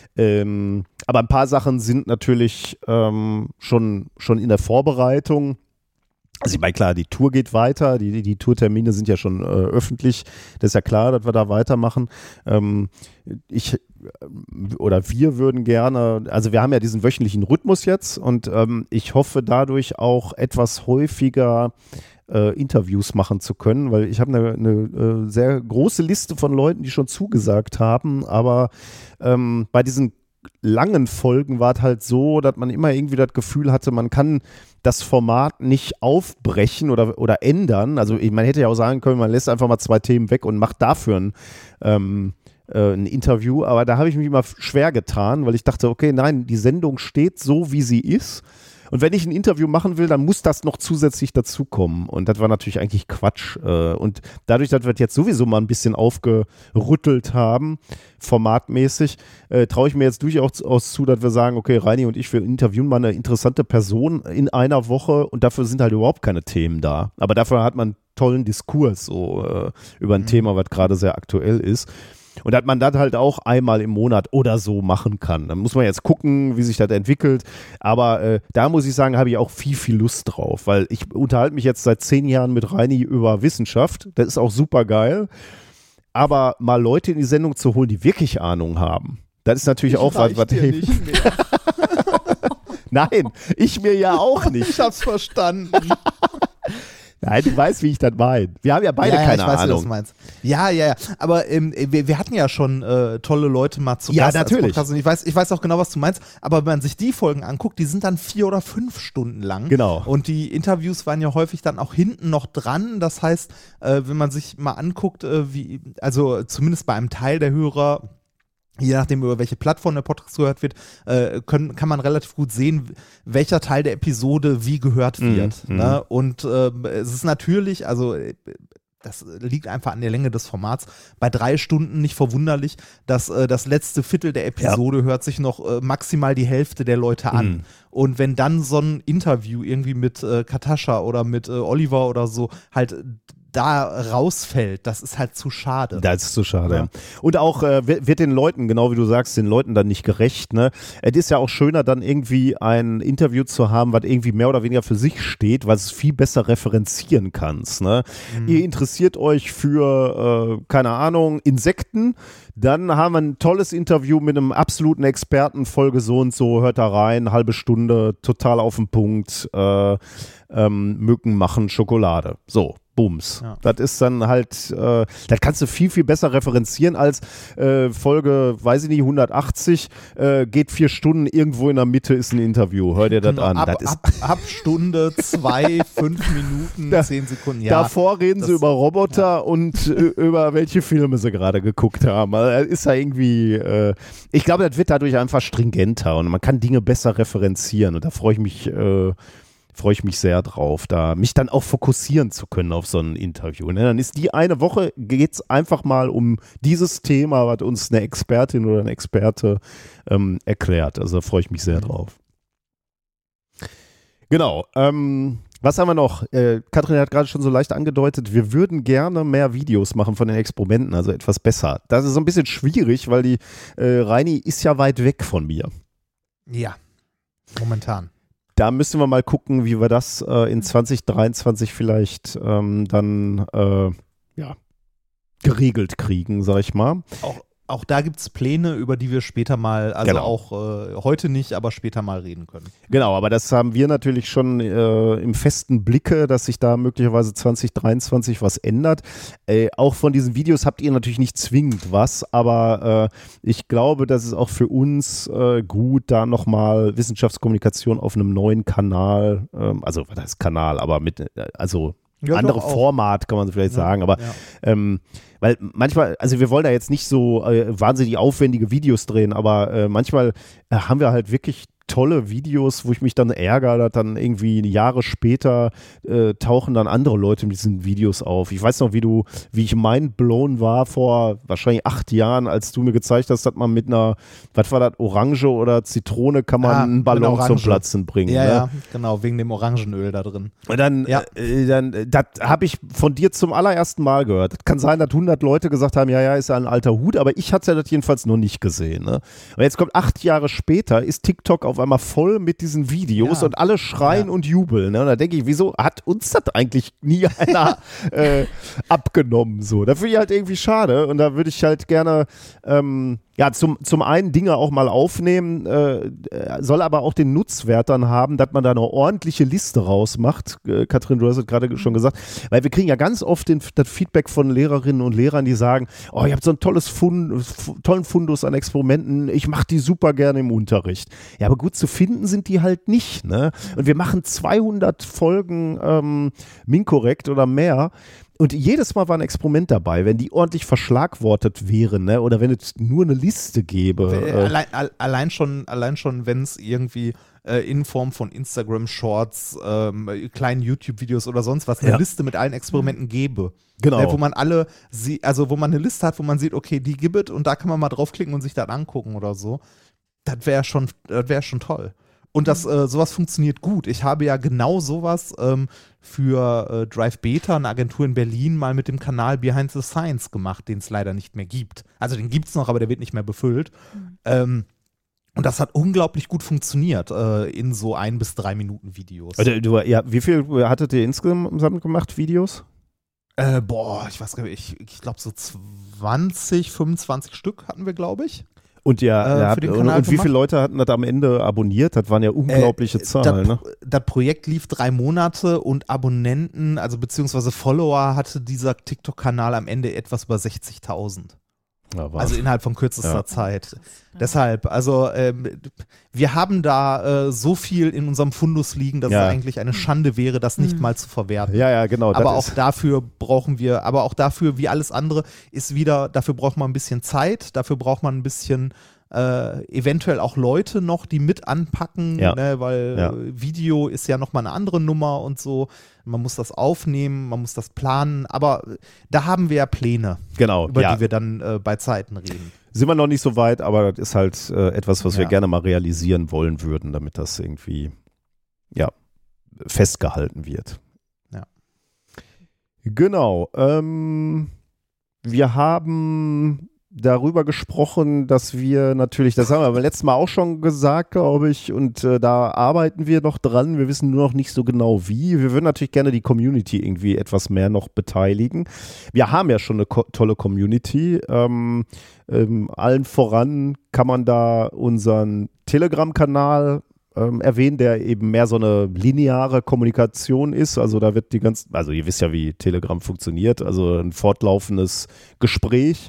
Ähm, aber ein paar Sachen sind natürlich ähm, schon, schon in der Vorbereitung. Also ich meine, klar, die Tour geht weiter, die, die Tourtermine sind ja schon äh, öffentlich. Das ist ja klar, dass wir da weitermachen. Ähm, ich oder wir würden gerne, also wir haben ja diesen wöchentlichen Rhythmus jetzt und ähm, ich hoffe dadurch auch etwas häufiger Äh, Interviews machen zu können, weil ich habe eine, eine äh, sehr große Liste von Leuten, die schon zugesagt haben, aber ähm, bei diesen langen Folgen war es halt so, dass man immer irgendwie das Gefühl hatte, man kann das Format nicht aufbrechen oder, oder ändern. Also man hätte ja auch sagen können, man lässt einfach mal zwei Themen weg und macht dafür ein, ähm, äh, ein Interview, aber da habe ich mich immer schwer getan, weil ich dachte, okay, nein, die Sendung steht so, wie sie ist. Und wenn ich ein Interview machen will, dann muss das noch zusätzlich dazukommen. Und das war natürlich eigentlich Quatsch. Und dadurch, dass wir das jetzt sowieso mal ein bisschen aufgerüttelt haben, formatmäßig, äh, traue ich mir jetzt durchaus zu, dass wir sagen, okay, Reini und ich, wir interviewen mal eine interessante Person in einer Woche und dafür sind halt überhaupt keine Themen da. Aber dafür hat man einen tollen Diskurs so, äh, über ein mhm. Thema, was gerade sehr aktuell ist. Und dass man das halt auch einmal im Monat oder so machen kann. Dann muss man jetzt gucken, wie sich das entwickelt. Aber äh, da muss ich sagen, habe ich auch viel, viel Lust drauf. Weil ich unterhalte mich jetzt seit zehn Jahren mit Reini über Wissenschaft. Das ist auch super geil. Aber mal Leute in die Sendung zu holen, die wirklich Ahnung haben, das ist natürlich ich auch was, was hilft. Nein, ich mir ja auch nicht. Ich hab's verstanden. Nein, du weißt, wie ich das meine. Wir haben ja beide ja, ja, keine ich weiß, Ahnung. Wie du das meinst. Ja, ja, ja. Aber ähm, wir, wir hatten ja schon äh, tolle Leute mal zu ja, Gast. Natürlich. Und ich weiß, ich weiß auch genau, was du meinst. Aber wenn man sich die Folgen anguckt, die sind dann vier oder fünf Stunden lang. Genau. Und die Interviews waren ja häufig dann auch hinten noch dran. Das heißt, äh, wenn man sich mal anguckt, äh, wie, also zumindest bei einem Teil der Hörer, je nachdem, über welche Plattform der Podcast gehört wird, äh, können, kann man relativ gut sehen, welcher Teil der Episode wie gehört wird. Mm, ne? mm. Und äh, es ist natürlich, also das liegt einfach an der Länge des Formats, bei drei Stunden nicht verwunderlich, dass äh, das letzte Viertel der Episode ja. hört sich noch äh, maximal die Hälfte der Leute an. Mm. Und wenn dann so ein Interview irgendwie mit äh, Katascha oder mit äh, Oliver oder so halt da rausfällt, das ist halt zu schade. Das ist zu schade. Ja. Ja. Und auch äh, wird wird den Leuten, genau wie du sagst, den Leuten dann nicht gerecht. Ne? Es ist ja auch schöner, dann irgendwie ein Interview zu haben, was irgendwie mehr oder weniger für sich steht, was es viel besser referenzieren kannst. Ne? Mhm. Ihr interessiert euch für, äh, keine Ahnung, Insekten, dann haben wir ein tolles Interview mit einem absoluten Experten, Folge so und so, hört da rein, halbe Stunde, total auf den Punkt, äh, ähm, Mücken machen Schokolade. So. Bums. Ja. Das ist dann halt, äh, das kannst du viel, viel besser referenzieren als äh, Folge, weiß ich nicht, hundertachtzig, äh, geht vier Stunden, irgendwo in der Mitte ist ein Interview. Hör dir das genau, an. Ab, das ist ab, ab Stunde, zwei, fünf Minuten, da, zehn Sekunden. Ja, davor reden das, sie über Roboter ja. und äh, über welche Filme sie gerade geguckt haben. Also, ist ja irgendwie, äh, ich glaube, das wird dadurch einfach stringenter und man kann Dinge besser referenzieren und da freue ich mich äh, freue ich mich sehr drauf, da mich dann auch fokussieren zu können auf so ein Interview. Ne? Dann ist die eine Woche, geht es einfach mal um dieses Thema, was uns eine Expertin oder ein Experte ähm, erklärt. Also da freue ich mich sehr drauf. Genau. Ähm, was haben wir noch? Äh, Katrin hat gerade schon so leicht angedeutet, wir würden gerne mehr Videos machen von den Experimenten, also etwas besser. Das ist so ein bisschen schwierig, weil die äh, Reini ist ja weit weg von mir. Ja, momentan. Da müssen wir mal gucken, wie wir das äh, in zwanzig dreiundzwanzig vielleicht ähm, dann äh, ja, geregelt kriegen, sag ich mal. Auch, auch da gibt es Pläne, über die wir später mal, also genau. auch äh, heute nicht, aber später mal reden können. Genau, aber das haben wir natürlich schon äh, im festen Blicke, dass sich da möglicherweise zwanzig dreiundzwanzig was ändert. Äh, auch von diesen Videos habt ihr natürlich nicht zwingend was, aber äh, ich glaube, das ist auch für uns äh, gut, da nochmal Wissenschaftskommunikation auf einem neuen Kanal, ähm, also was heißt Kanal, aber mit, äh, also Ja, andere doch, Format, kann man vielleicht ja, sagen, aber ja. ähm, weil manchmal, also wir wollen da jetzt nicht so äh, wahnsinnig aufwendige Videos drehen, aber äh, manchmal äh, haben wir halt wirklich tolle Videos, wo ich mich dann ärgere, dass dann irgendwie Jahre später äh, tauchen dann andere Leute mit diesen Videos auf. Ich weiß noch, wie du, wie ich mindblown war vor wahrscheinlich acht Jahren, als du mir gezeigt hast, dass man mit einer, was war das, Orange oder Zitrone kann man Ah, einen Ballon mit zum Platzen bringen. Ja, ne? ja, genau, wegen dem Orangenöl da drin. Und dann, Ja. äh, dann das habe ich von dir zum allerersten Mal gehört. Das kann sein, dass hundert Leute gesagt haben, ja, ja, ist ja ein alter Hut, aber ich hatte das jedenfalls noch nicht gesehen. Ne? Und jetzt kommt acht Jahre später, ist TikTok auf einmal voll mit diesen Videos Ja. und alle schreien Ja. und jubeln. Ne? Und da denke ich, wieso hat uns das eigentlich nie einer äh, abgenommen? So? Da finde ich halt irgendwie schade und da würde ich halt gerne ähm, ja, zum, zum einen Dinge auch mal aufnehmen, äh, soll aber auch den Nutzwert dann haben, dass man da eine ordentliche Liste rausmacht. Äh, Katrin, du hast es gerade schon gesagt, weil wir kriegen ja ganz oft den, das Feedback von Lehrerinnen und Lehrern, die sagen, oh, ihr habt so einen tolles Fund, f- tollen Fundus an Experimenten, ich mache die super gerne im Unterricht. Ja, aber gut zu finden sind die halt nicht. Ne? Und wir machen zweihundert Folgen ähm, Minkorrekt oder mehr. Und jedes Mal war ein Experiment dabei, wenn die ordentlich verschlagwortet wären, ne? Oder wenn es nur eine Liste gäbe. Äh, Äh, allein, al- allein schon, allein schon wenn es irgendwie äh, in Form von Instagram-Shorts, ähm, kleinen YouTube-Videos oder sonst was, eine Ja. Liste mit allen Experimenten gäbe. Genau. Ne, wo man alle, sie, also wo man eine Liste hat, wo man sieht, okay, die gibt es und da kann man mal draufklicken und sich das angucken oder so. Das wäre schon, das wäre schon toll. Und das, äh, sowas funktioniert gut. Ich habe ja genau sowas ähm, für äh, Drive Beta, eine Agentur in Berlin, mal mit dem Kanal Behind the Science gemacht, den es leider nicht mehr gibt. Also den gibt es noch, aber der wird nicht mehr befüllt. Mhm. Ähm, und das hat unglaublich gut funktioniert äh, in so ein bis drei Minuten Videos. du, du, ja, wie viel hattet ihr insgesamt gemacht, Videos? Äh, boah, ich weiß gar nicht, ich, ich glaube so zwanzig, fünfundzwanzig Stück hatten wir, glaube ich. Und ja, Äh, ja für den und, Kanal und wie viele gemacht. Leute hatten das am Ende abonniert? Das waren ja unglaubliche Äh, Zahlen. Das, Ne? das Projekt lief drei Monate und Abonnenten, also beziehungsweise Follower hatte dieser TikTok-Kanal am Ende etwas über sechzigtausend. Ja, war- Also innerhalb von kürzester Ja. Zeit. Deshalb, also ähm, wir haben da äh, so viel in unserem Fundus liegen, dass Ja. es eigentlich eine Schande wäre, das nicht Mhm. mal zu verwerten. ja, ja, genau. Aber das auch ist, dafür brauchen wir, aber auch dafür, wie alles andere, ist wieder, dafür braucht man ein bisschen Zeit, dafür braucht man ein bisschen äh, eventuell auch Leute noch, die mit anpacken, Ja. ne, weil Ja. äh, Video ist ja nochmal eine andere Nummer und so. Man muss das aufnehmen, man muss das planen, aber äh, da haben wir ja Pläne, genau. über Ja. die wir dann äh, bei Zeiten reden. Sind wir noch nicht so weit, aber das ist halt äh, etwas, was wir Ja. gerne mal realisieren wollen würden, damit das irgendwie ja, festgehalten wird. Ja. Genau. Ähm, wir haben darüber gesprochen, dass wir natürlich, das haben wir beim letzten Mal auch schon gesagt, glaube ich, und äh, da arbeiten wir noch dran. Wir wissen nur noch nicht so genau wie. Wir würden natürlich gerne die Community irgendwie etwas mehr noch beteiligen. Wir haben ja schon eine ko- tolle Community. Ähm, ähm, allen voran kann man da unseren Telegram-Kanal ähm, erwähnen, der eben mehr so eine lineare Kommunikation ist. Also da wird die ganze, also ihr wisst ja, wie Telegram funktioniert, also ein fortlaufendes Gespräch.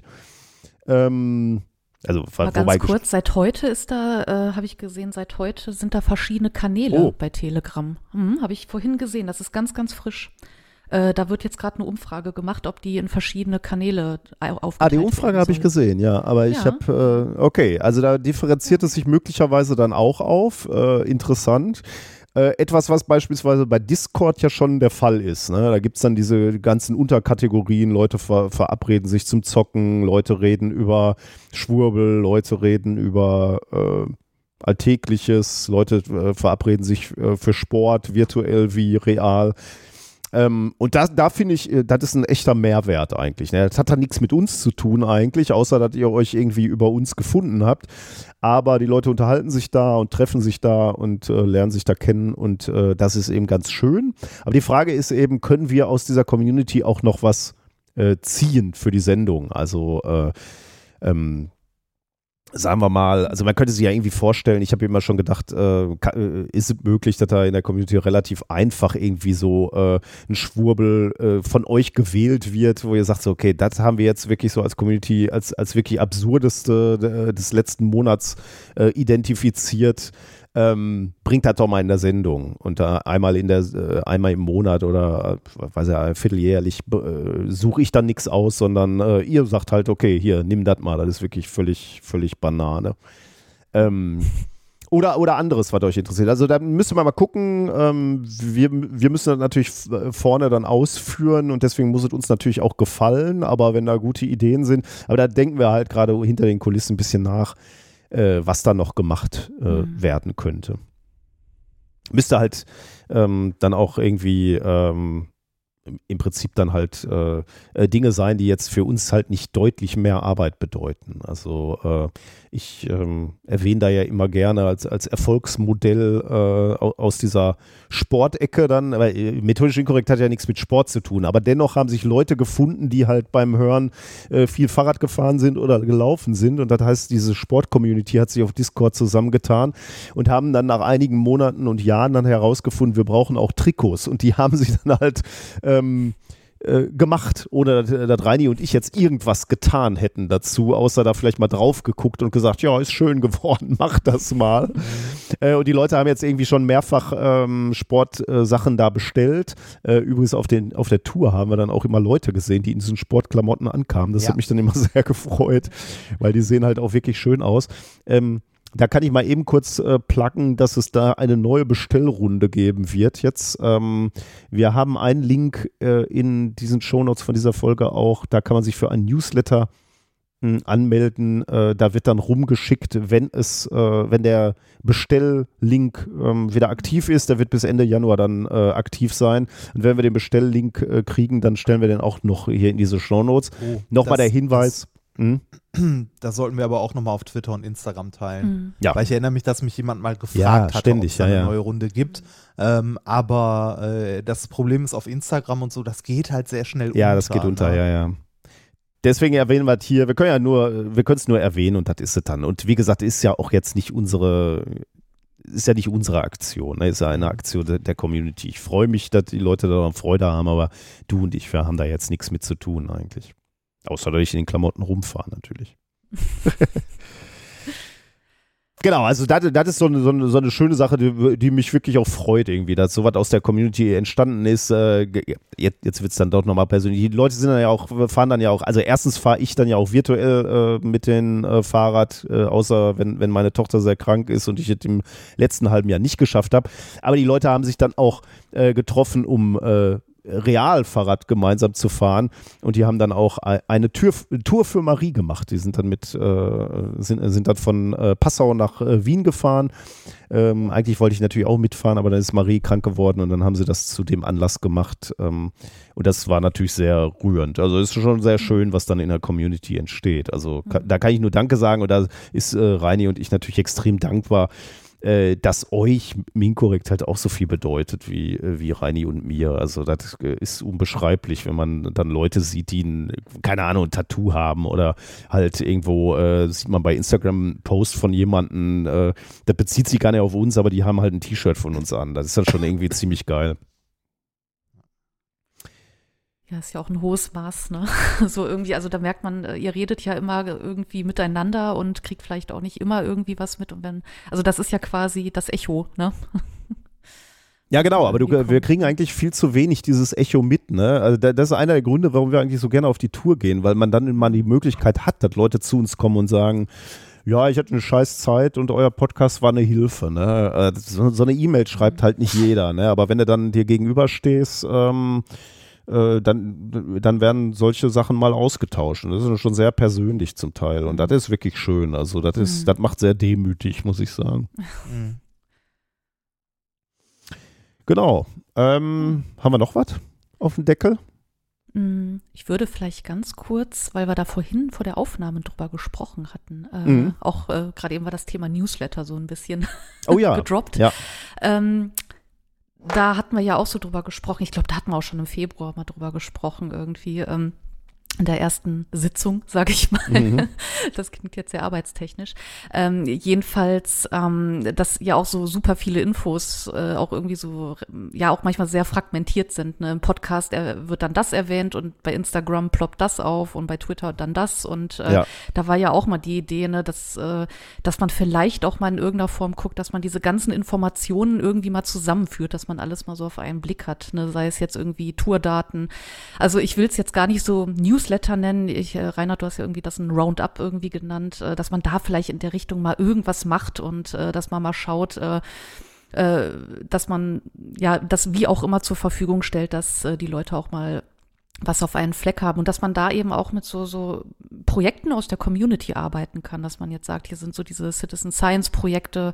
Ähm, also Mal ganz kurz, seit heute ist da, äh, habe ich gesehen, seit heute sind da verschiedene Kanäle Oh. bei Telegram. Mhm, habe ich vorhin gesehen, das ist ganz, ganz frisch. Äh, da wird jetzt gerade eine Umfrage gemacht, ob die in verschiedene Kanäle au- aufgeteilt Ah, die Umfrage werden habe ich sollen. gesehen, ja. Aber ich Ja. habe, äh, okay, also da differenziert es sich möglicherweise dann auch auf. Äh, interessant. Äh, etwas, was beispielsweise bei Discord ja schon der Fall ist. Ne? Da gibt es dann diese ganzen Unterkategorien. Leute ver- verabreden sich zum Zocken, Leute reden über Schwurbel, Leute reden über äh, Alltägliches, Leute äh, verabreden sich äh, für Sport, virtuell wie real. Ähm, und da, da finde ich, äh, das ist ein echter Mehrwert eigentlich. Ne? Das hat da nichts mit uns zu tun eigentlich, außer dass ihr euch irgendwie über uns gefunden habt. Aber die Leute unterhalten sich da und treffen sich da und äh, lernen sich da kennen und äh, das ist eben ganz schön. Aber die Frage ist eben, können wir aus dieser Community auch noch was äh, ziehen für die Sendung? Also äh, ähm, sagen wir mal, also man könnte sich ja irgendwie vorstellen, ich habe immer schon gedacht, äh, kann, ist es möglich, dass da in der Community relativ einfach irgendwie so äh, ein Schwurbel äh, von euch gewählt wird, wo ihr sagt, so, okay, das haben wir jetzt wirklich so als Community, als, als wirklich absurdeste äh, des letzten Monats äh, identifiziert. Ähm, bringt das doch mal in der Sendung und da einmal in der äh, einmal im Monat oder äh, weiß ja, vierteljährlich äh, suche ich dann nichts aus, sondern äh, ihr sagt halt, okay, hier, nimm das mal, das ist wirklich völlig, völlig Banane. Ähm, oder, oder anderes, was euch interessiert. Also da müssen wir mal gucken, ähm, wir, wir müssen das natürlich vorne dann ausführen und deswegen muss es uns natürlich auch gefallen, aber wenn da gute Ideen sind, aber da denken wir halt gerade hinter den Kulissen ein bisschen nach, Äh, was da noch gemacht äh, Mhm. werden könnte. Müsste halt ähm, dann auch irgendwie ähm, im Prinzip dann halt äh, äh, Dinge sein, die jetzt für uns halt nicht deutlich mehr Arbeit bedeuten. Also äh, ich ähm, erwähne da ja immer gerne als, als Erfolgsmodell äh, au- aus dieser Sportecke dann, aber äh, methodisch inkorrekt hat ja nichts mit Sport zu tun, aber dennoch haben sich Leute gefunden, die halt beim Hören äh, viel Fahrrad gefahren sind oder gelaufen sind und das heißt, diese Sport-Community hat sich auf Discord zusammengetan und haben dann nach einigen Monaten und Jahren dann herausgefunden, wir brauchen auch Trikots und die haben sich dann halt ähm, äh, gemacht, ohne dass, dass Reini und ich jetzt irgendwas getan hätten dazu, außer da vielleicht mal drauf geguckt und gesagt, ja, ist schön geworden, mach das mal. Äh, und die Leute haben jetzt irgendwie schon mehrfach ähm, Sportsachen äh, da bestellt. Äh, übrigens auf, den, auf der Tour haben wir dann auch immer Leute gesehen, die in diesen Sportklamotten ankamen. Das Ja. hat mich dann immer sehr gefreut, weil die sehen halt auch wirklich schön aus. Ähm, Da kann ich mal eben kurz äh, pluggen, dass es da eine neue Bestellrunde geben wird jetzt. Ähm, wir haben einen Link äh, in diesen Shownotes von dieser Folge auch. Da kann man sich für einen Newsletter mh, anmelden. Äh, da wird dann rumgeschickt, wenn es, äh, wenn der Bestelllink ähm, wieder aktiv ist. Der wird bis Ende Januar dann äh, aktiv sein. Und wenn wir den Bestelllink äh, kriegen, dann stellen wir den auch noch hier in diese Shownotes. Oh, Nochmal das- der Hinweis. Hm? Das sollten wir aber auch nochmal auf Twitter und Instagram teilen. Mhm. Ja. Weil ich erinnere mich, dass mich jemand mal gefragt Ja, hat, ständig, ob es da ja, eine ja. neue Runde gibt. Ähm, aber äh, das Problem ist auf Instagram und so, das geht halt sehr schnell unter. Ja, das geht unter, ne? ja, ja. Deswegen erwähnen wir es hier. Wir können ja nur, wir können es nur erwähnen und das ist es dann. Und wie gesagt, ist ja auch jetzt nicht unsere, ist ja nicht unsere Aktion, ne? Ist ja eine Aktion der, der Community. Ich freue mich, dass die Leute daran Freude haben, aber du und ich, wir haben da jetzt nichts mit zu tun eigentlich. Außer, dass ich in den Klamotten rumfahre natürlich. Genau, also das, das ist so eine, so, eine, so eine schöne Sache, die, die mich wirklich auch freut irgendwie, dass sowas aus der Community entstanden ist. Äh, jetzt jetzt wird es dann doch nochmal persönlich. Die Leute sind dann ja auch, fahren dann ja auch, also erstens fahre ich dann ja auch virtuell äh, mit dem äh, Fahrrad, äh, außer wenn, wenn meine Tochter sehr krank ist und ich es im letzten halben Jahr nicht geschafft habe. Aber die Leute haben sich dann auch äh, getroffen, um äh, Realfahrrad gemeinsam zu fahren. Und die haben dann auch eine Tür, Tour für Marie gemacht. Die sind dann mit, äh, sind, sind dann von äh, Passau nach äh, Wien gefahren. Ähm, eigentlich wollte ich natürlich auch mitfahren, aber dann ist Marie krank geworden und dann haben sie das zu dem Anlass gemacht. Ähm, und das war natürlich sehr rührend. Also es ist schon sehr schön, was dann in der Community entsteht. Also ka- da kann ich nur Danke sagen und da ist äh, Reini und ich natürlich extrem dankbar, äh, dass euch Minkorrekt halt auch so viel bedeutet wie, äh, wie Reini und mir. Also das äh, ist unbeschreiblich, wenn man dann Leute sieht, die ein, keine Ahnung, ein Tattoo haben oder halt irgendwo äh, sieht man bei Instagram einen Post von jemandem, äh, das bezieht sich gar nicht auf uns, aber die haben halt ein T-Shirt von uns an. Das ist dann schon irgendwie ziemlich geil. Ja, ist ja auch ein hohes Maß, ne? So irgendwie, also da merkt man, ihr redet ja immer irgendwie miteinander und kriegt vielleicht auch nicht immer irgendwie was mit. Und wenn, also das ist ja quasi das Echo, ne? Ja, genau, aber du, wir kriegen eigentlich viel zu wenig dieses Echo mit, ne? Also das ist einer der Gründe, warum wir eigentlich so gerne auf die Tour gehen, weil man dann mal die Möglichkeit hat, dass Leute zu uns kommen und sagen, ja, ich hatte eine scheiß Zeit und euer Podcast war eine Hilfe, ne? So eine E-Mail schreibt halt nicht jeder, ne? Aber wenn du dann dir gegenüberstehst, ähm, äh, dann, dann werden solche Sachen mal ausgetauscht. Und das ist schon sehr persönlich zum Teil. Und das ist wirklich schön. Also das ist, mhm. das macht sehr demütig, muss ich sagen. Mhm. Genau. Ähm, haben wir noch was auf dem Deckel? Ich würde vielleicht ganz kurz, weil wir da vorhin vor der Aufnahme drüber gesprochen hatten, äh, mhm. auch äh, gerade eben war das Thema Newsletter so ein bisschen oh ja. gedroppt. Ja. Ähm, da hatten wir ja auch so drüber gesprochen. Ich glaube, da hatten wir auch schon im Februar mal drüber gesprochen irgendwie. Ähm, in der ersten Sitzung, sage ich mal. Mhm. Das klingt jetzt sehr arbeitstechnisch. Ähm, jedenfalls, ähm, dass ja auch so super viele Infos äh, auch irgendwie so, ja auch manchmal sehr fragmentiert sind. Ne? Im Podcast äh, wird dann das erwähnt und bei Instagram ploppt das auf und bei Twitter dann das. Und äh, ja. da war ja auch mal die Idee, ne, dass, äh, dass man vielleicht auch mal in irgendeiner Form guckt, dass man diese ganzen Informationen irgendwie mal zusammenführt, dass man alles mal so auf einen Blick hat. Ne? Sei es jetzt irgendwie Tourdaten. Also ich will es jetzt gar nicht so News Newsletter nennen. Ich, äh, Reinhard, du hast ja irgendwie das ein Roundup irgendwie genannt, äh, dass man da vielleicht in der Richtung mal irgendwas macht und äh, dass man mal schaut, äh, äh, dass man ja das wie auch immer zur Verfügung stellt, dass äh, die Leute auch mal was auf einen Fleck haben und dass man da eben auch mit so, so Projekten aus der Community arbeiten kann, dass man jetzt sagt, hier sind so diese Citizen Science Projekte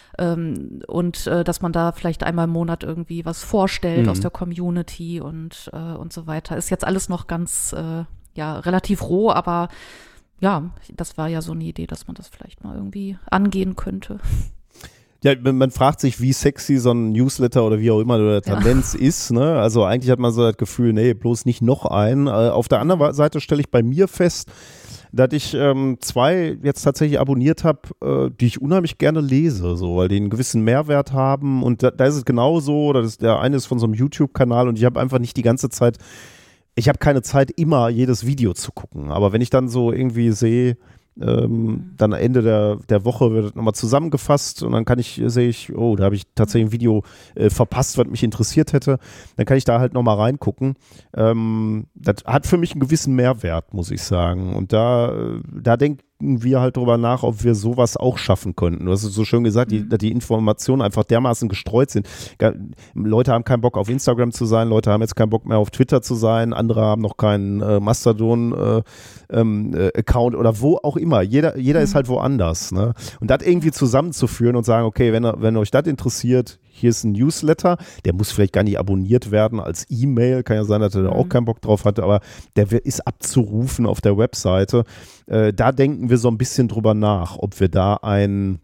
ähm, und äh, dass man da vielleicht einmal im Monat irgendwie was vorstellt mhm. aus der Community und, äh, und so weiter. Ist jetzt alles noch ganz äh, ja, relativ roh, aber ja, das war ja so eine Idee, dass man das vielleicht mal irgendwie angehen könnte. Ja, man fragt sich, wie sexy so ein Newsletter oder wie auch immer der Tendenz ja. ist, ne? Also eigentlich hat man so das Gefühl, nee, bloß nicht noch einen. Auf der anderen Seite stelle ich bei mir fest, dass ich ähm, zwei jetzt tatsächlich abonniert habe, äh, die ich unheimlich gerne lese, so, weil die einen gewissen Mehrwert haben und da, da ist es genauso, das ist, der eine ist von so einem YouTube-Kanal und ich habe einfach nicht die ganze Zeit Ich habe keine Zeit, immer jedes Video zu gucken, aber wenn ich dann so irgendwie sehe, ähm, dann am Ende der, der Woche wird nochmal zusammengefasst und dann kann ich, sehe ich, oh, da habe ich tatsächlich ein Video äh, verpasst, was mich interessiert hätte, dann kann ich da halt nochmal reingucken. Ähm, das hat für mich einen gewissen Mehrwert, muss ich sagen, und da, da denke wir halt drüber nach, ob wir sowas auch schaffen könnten. Du hast es so schön gesagt, die, die Informationen einfach dermaßen gestreut sind. Leute haben keinen Bock auf Instagram zu sein, Leute haben jetzt keinen Bock mehr auf Twitter zu sein, andere haben noch keinen äh, Mastodon äh, ähm, äh, Account oder wo auch immer. Jeder, jeder mhm. ist halt woanders. Ne? Und das irgendwie zusammenzuführen und sagen, okay, wenn, wenn euch das interessiert, hier ist ein Newsletter, der muss vielleicht gar nicht abonniert werden als E-Mail, kann ja sein, dass er da auch keinen Bock drauf hatte, aber der ist abzurufen auf der Webseite. Äh, da denken wir so ein bisschen drüber nach, ob wir da ein,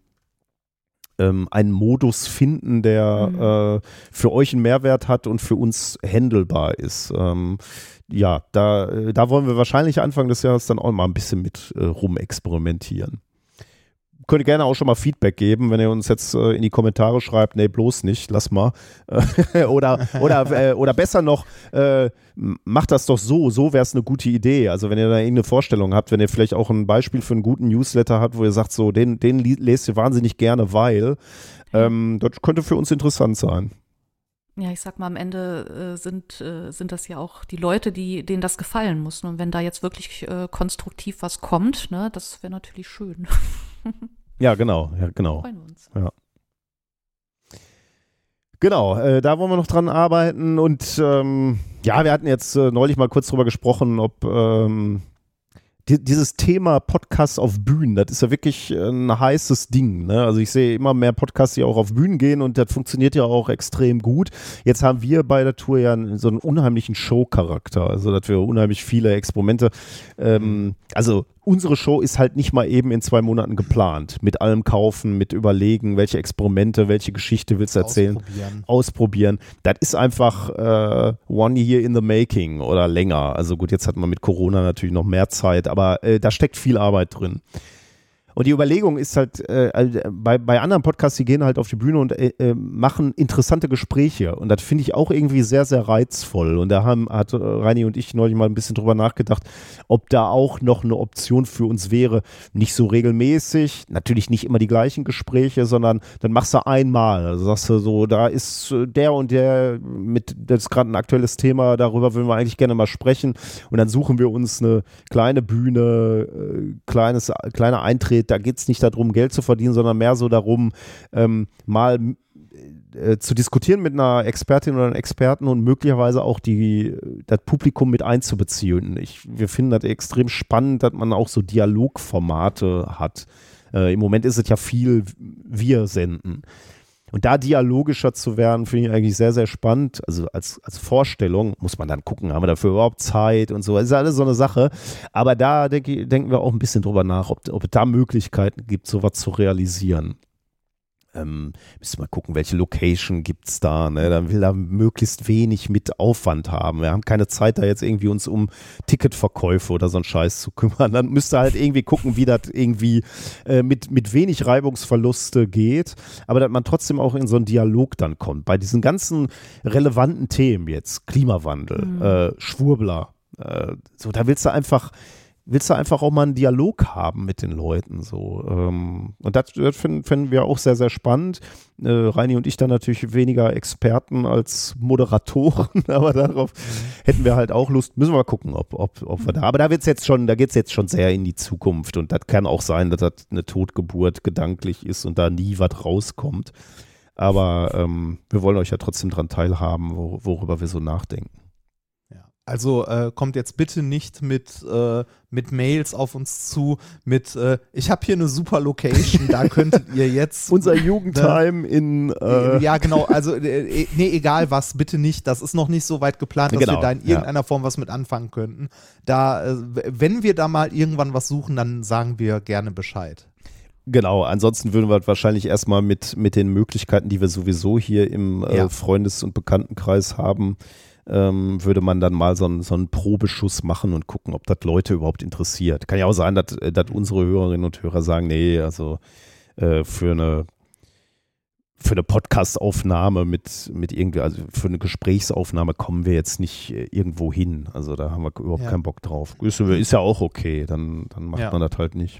ähm, einen Modus finden, der mhm. äh, für euch einen Mehrwert hat und für uns handelbar ist. Ähm, ja, da, da wollen wir wahrscheinlich Anfang des Jahres dann auch mal ein bisschen mit äh, rumexperimentieren. Könnt ihr gerne auch schon mal Feedback geben, wenn ihr uns jetzt äh, in die Kommentare schreibt, nee, bloß nicht, lass mal. oder, oder, äh, oder besser noch, äh, macht das doch so, so wäre es eine gute Idee. Also wenn ihr da irgendeine Vorstellung habt, wenn ihr vielleicht auch ein Beispiel für einen guten Newsletter habt, wo ihr sagt, so, den, den lest ihr wahnsinnig gerne, weil ähm, das könnte für uns interessant sein. Ja, ich sag mal, am Ende äh, sind, äh, sind das ja auch die Leute, die, denen das gefallen muss. Und wenn da jetzt wirklich äh, konstruktiv was kommt, ne, das wäre natürlich schön. Ja, genau, ja, genau. Freuen wir uns. Ja. Genau, äh, da wollen wir noch dran arbeiten und ähm, Ja, wir hatten jetzt äh, neulich mal kurz drüber gesprochen, ob ähm, die, dieses Thema Podcast auf Bühnen, das ist ja wirklich ein heißes Ding. Ne? Also ich sehe immer mehr Podcasts, die auch auf Bühnen gehen und das funktioniert ja auch extrem gut. Jetzt haben wir bei der Tour ja so einen unheimlichen Show-Charakter, also dass wir unheimlich viele Experimente, ähm, also unsere Show ist halt nicht mal eben in zwei Monaten geplant. Mit allem kaufen, mit überlegen, welche Experimente, welche Geschichte willst du erzählen. Ausprobieren. Ausprobieren. Das ist einfach äh, one year in the making oder länger. Also gut, jetzt hat man mit Corona natürlich noch mehr Zeit, aber äh, da steckt viel Arbeit drin. Und die Überlegung ist halt, äh, bei, bei anderen Podcasts, die gehen halt auf die Bühne und äh, machen interessante Gespräche. Und das finde ich auch irgendwie sehr, sehr reizvoll. Und da haben, hat äh, Reini und ich neulich mal ein bisschen drüber nachgedacht, ob da auch noch eine Option für uns wäre. Nicht so regelmäßig, natürlich nicht immer die gleichen Gespräche, sondern dann machst du einmal. Also sagst du so, da ist der und der mit, das ist gerade ein aktuelles Thema, darüber würden wir eigentlich gerne mal sprechen. Und dann suchen wir uns eine kleine Bühne, äh, kleines, kleine Eintritt. Da geht es nicht darum, Geld zu verdienen, sondern mehr so darum, ähm, mal äh, zu diskutieren mit einer Expertin oder einem Experten und möglicherweise auch die, das Publikum mit einzubeziehen. Ich, wir finden das extrem spannend, dass man auch so Dialogformate hat. Äh, im Moment ist es ja viel wir senden. Und da dialogischer zu werden, finde ich eigentlich sehr, sehr spannend. Also als, als Vorstellung muss man dann gucken, haben wir dafür überhaupt Zeit und so. Das ist ja alles so eine Sache. Aber da denke, denken wir auch ein bisschen drüber nach, ob, ob es da Möglichkeiten gibt, sowas zu realisieren. Ähm, müssen wir mal gucken, welche Location gibt es da. Ne? Dann will da möglichst wenig mit Aufwand haben. Wir haben keine Zeit, da jetzt irgendwie uns um Ticketverkäufe oder so einen Scheiß zu kümmern. Dann müsste halt irgendwie gucken, wie das irgendwie äh, mit, mit wenig Reibungsverluste geht, aber dass man trotzdem auch in so einen Dialog dann kommt. Bei diesen ganzen relevanten Themen jetzt, Klimawandel, mhm. äh, Schwurbler, äh, so, da willst du einfach willst du einfach auch mal einen Dialog haben mit den Leuten. So. Ähm, und das, das finden, finden wir auch sehr, sehr spannend. Äh, Reini und ich dann natürlich weniger Experten als Moderatoren, aber darauf hätten wir halt auch Lust. Müssen wir mal gucken, ob, ob, ob wir da. Aber da wird's jetzt schon, da geht es jetzt schon sehr in die Zukunft und das kann auch sein, dass das eine Totgeburt gedanklich ist und da nie was rauskommt. Aber ähm, wir wollen euch ja trotzdem dran teilhaben, wo, worüber wir so nachdenken. Also äh, kommt jetzt bitte nicht mit, äh, mit Mails auf uns zu, mit äh, ich habe hier eine super Location, da könntet ihr jetzt unser Jugendheim ne? in äh ja genau, also äh, nee, egal was, bitte nicht, das ist noch nicht so weit geplant, dass genau, wir da in irgendeiner ja. Form was mit anfangen könnten. Da, äh, wenn wir da mal irgendwann was suchen, dann sagen wir gerne Bescheid. Genau, ansonsten würden wir wahrscheinlich erstmal mit, mit den Möglichkeiten, die wir sowieso hier im äh, ja. Freundes- und Bekanntenkreis haben, Ähm, würde man dann mal so einen, so einen Probeschuss machen und gucken, ob das Leute überhaupt interessiert. Kann ja auch sein, dass, dass unsere Hörerinnen und Hörer sagen, nee, also äh, für eine für eine Podcast-Aufnahme mit, mit irgendwie, also für eine Gesprächsaufnahme kommen wir jetzt nicht irgendwo hin. Also da haben wir überhaupt ja. keinen Bock drauf. Ist, ist ja auch okay, dann, dann macht ja. man das halt nicht.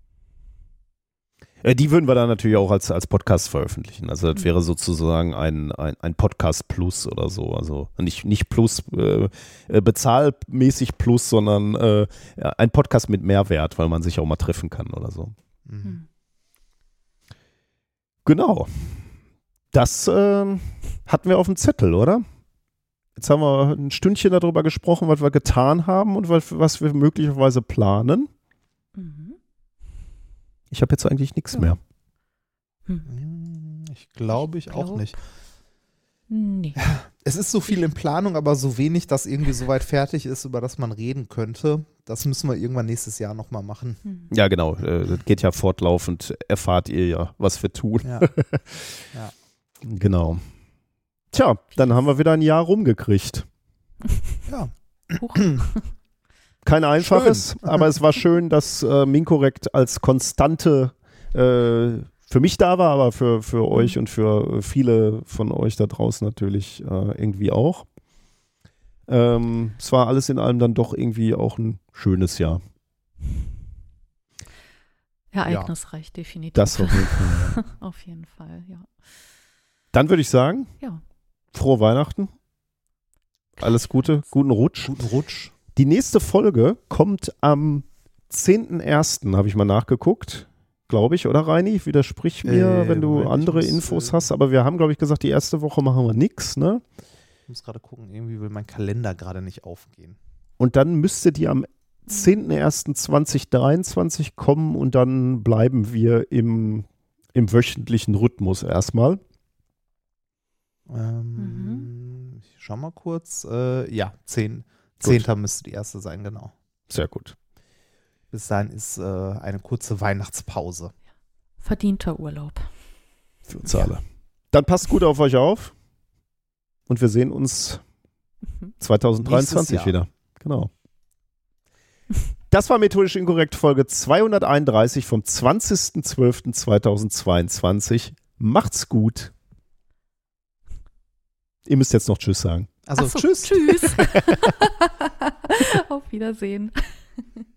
Die würden wir dann natürlich auch als, als Podcast veröffentlichen. Also das wäre sozusagen ein, ein, ein Podcast Plus oder so. Also nicht, nicht Plus, äh, bezahlmäßig Plus, sondern äh, ein Podcast mit Mehrwert, weil man sich auch mal treffen kann oder so. Mhm. Genau. Das äh, hatten wir auf dem Zettel, oder? Jetzt haben wir ein Stündchen darüber gesprochen, was wir getan haben und was, was wir möglicherweise planen. Mhm. Ich habe jetzt eigentlich nichts ja. mehr. Hm. Ich glaube, ich, ich glaub, auch nicht. Nee. Es ist so viel in Planung, aber so wenig, dass irgendwie so weit fertig ist, über das man reden könnte. Das müssen wir irgendwann nächstes Jahr nochmal machen. Mhm. Ja, genau. Das geht ja fortlaufend. Erfahrt ihr ja, was wir tun. Ja. ja. Genau. Tja, dann haben wir wieder ein Jahr rumgekriegt. Ja. Kein einfaches, schön. Aber es war schön, dass äh, Minkorrekt als Konstante äh, für mich da war, aber für, für mhm. euch und für viele von euch da draußen natürlich äh, irgendwie auch. Ähm, es war alles in allem dann doch irgendwie auch ein schönes Jahr. Ereignisreich, ja. definitiv. Das auf jeden Fall. Auf jeden Fall, ja. Dann würde ich sagen, ja. frohe Weihnachten. Alles Gute, guten Rutsch. Guten Rutsch. Die nächste Folge kommt am zehnten ersten, habe ich mal nachgeguckt, glaube ich, oder Reini? Widersprich mir, äh, wenn du andere Infos äh, hast. Aber wir haben, glaube ich, gesagt, die erste Woche machen wir nichts, ne? Ich muss gerade gucken, irgendwie will mein Kalender gerade nicht aufgehen. Und dann müsste die am zehnten ersten zweitausenddreiundzwanzig kommen und dann bleiben wir im, im wöchentlichen Rhythmus erstmal. Ähm, Mhm. Ich schau mal kurz. Äh, ja, zehn, zehnter müsste die erste sein, genau. Sehr gut. Bis dahin ist äh, eine kurze Weihnachtspause. Verdienter Urlaub. Für uns alle. Dann passt gut auf euch auf und wir sehen uns Mhm. zweitausenddreiundzwanzig Nächstes Jahr. wieder. Genau. Das war Methodisch Inkorrekt Folge zweihunderteinunddreißig vom zwanzigsten zwölften zweitausendzweiundzwanzig. Macht's gut. Ihr müsst jetzt noch Tschüss sagen. Also Ach so, tschüss. Tschüss. Auf Wiedersehen.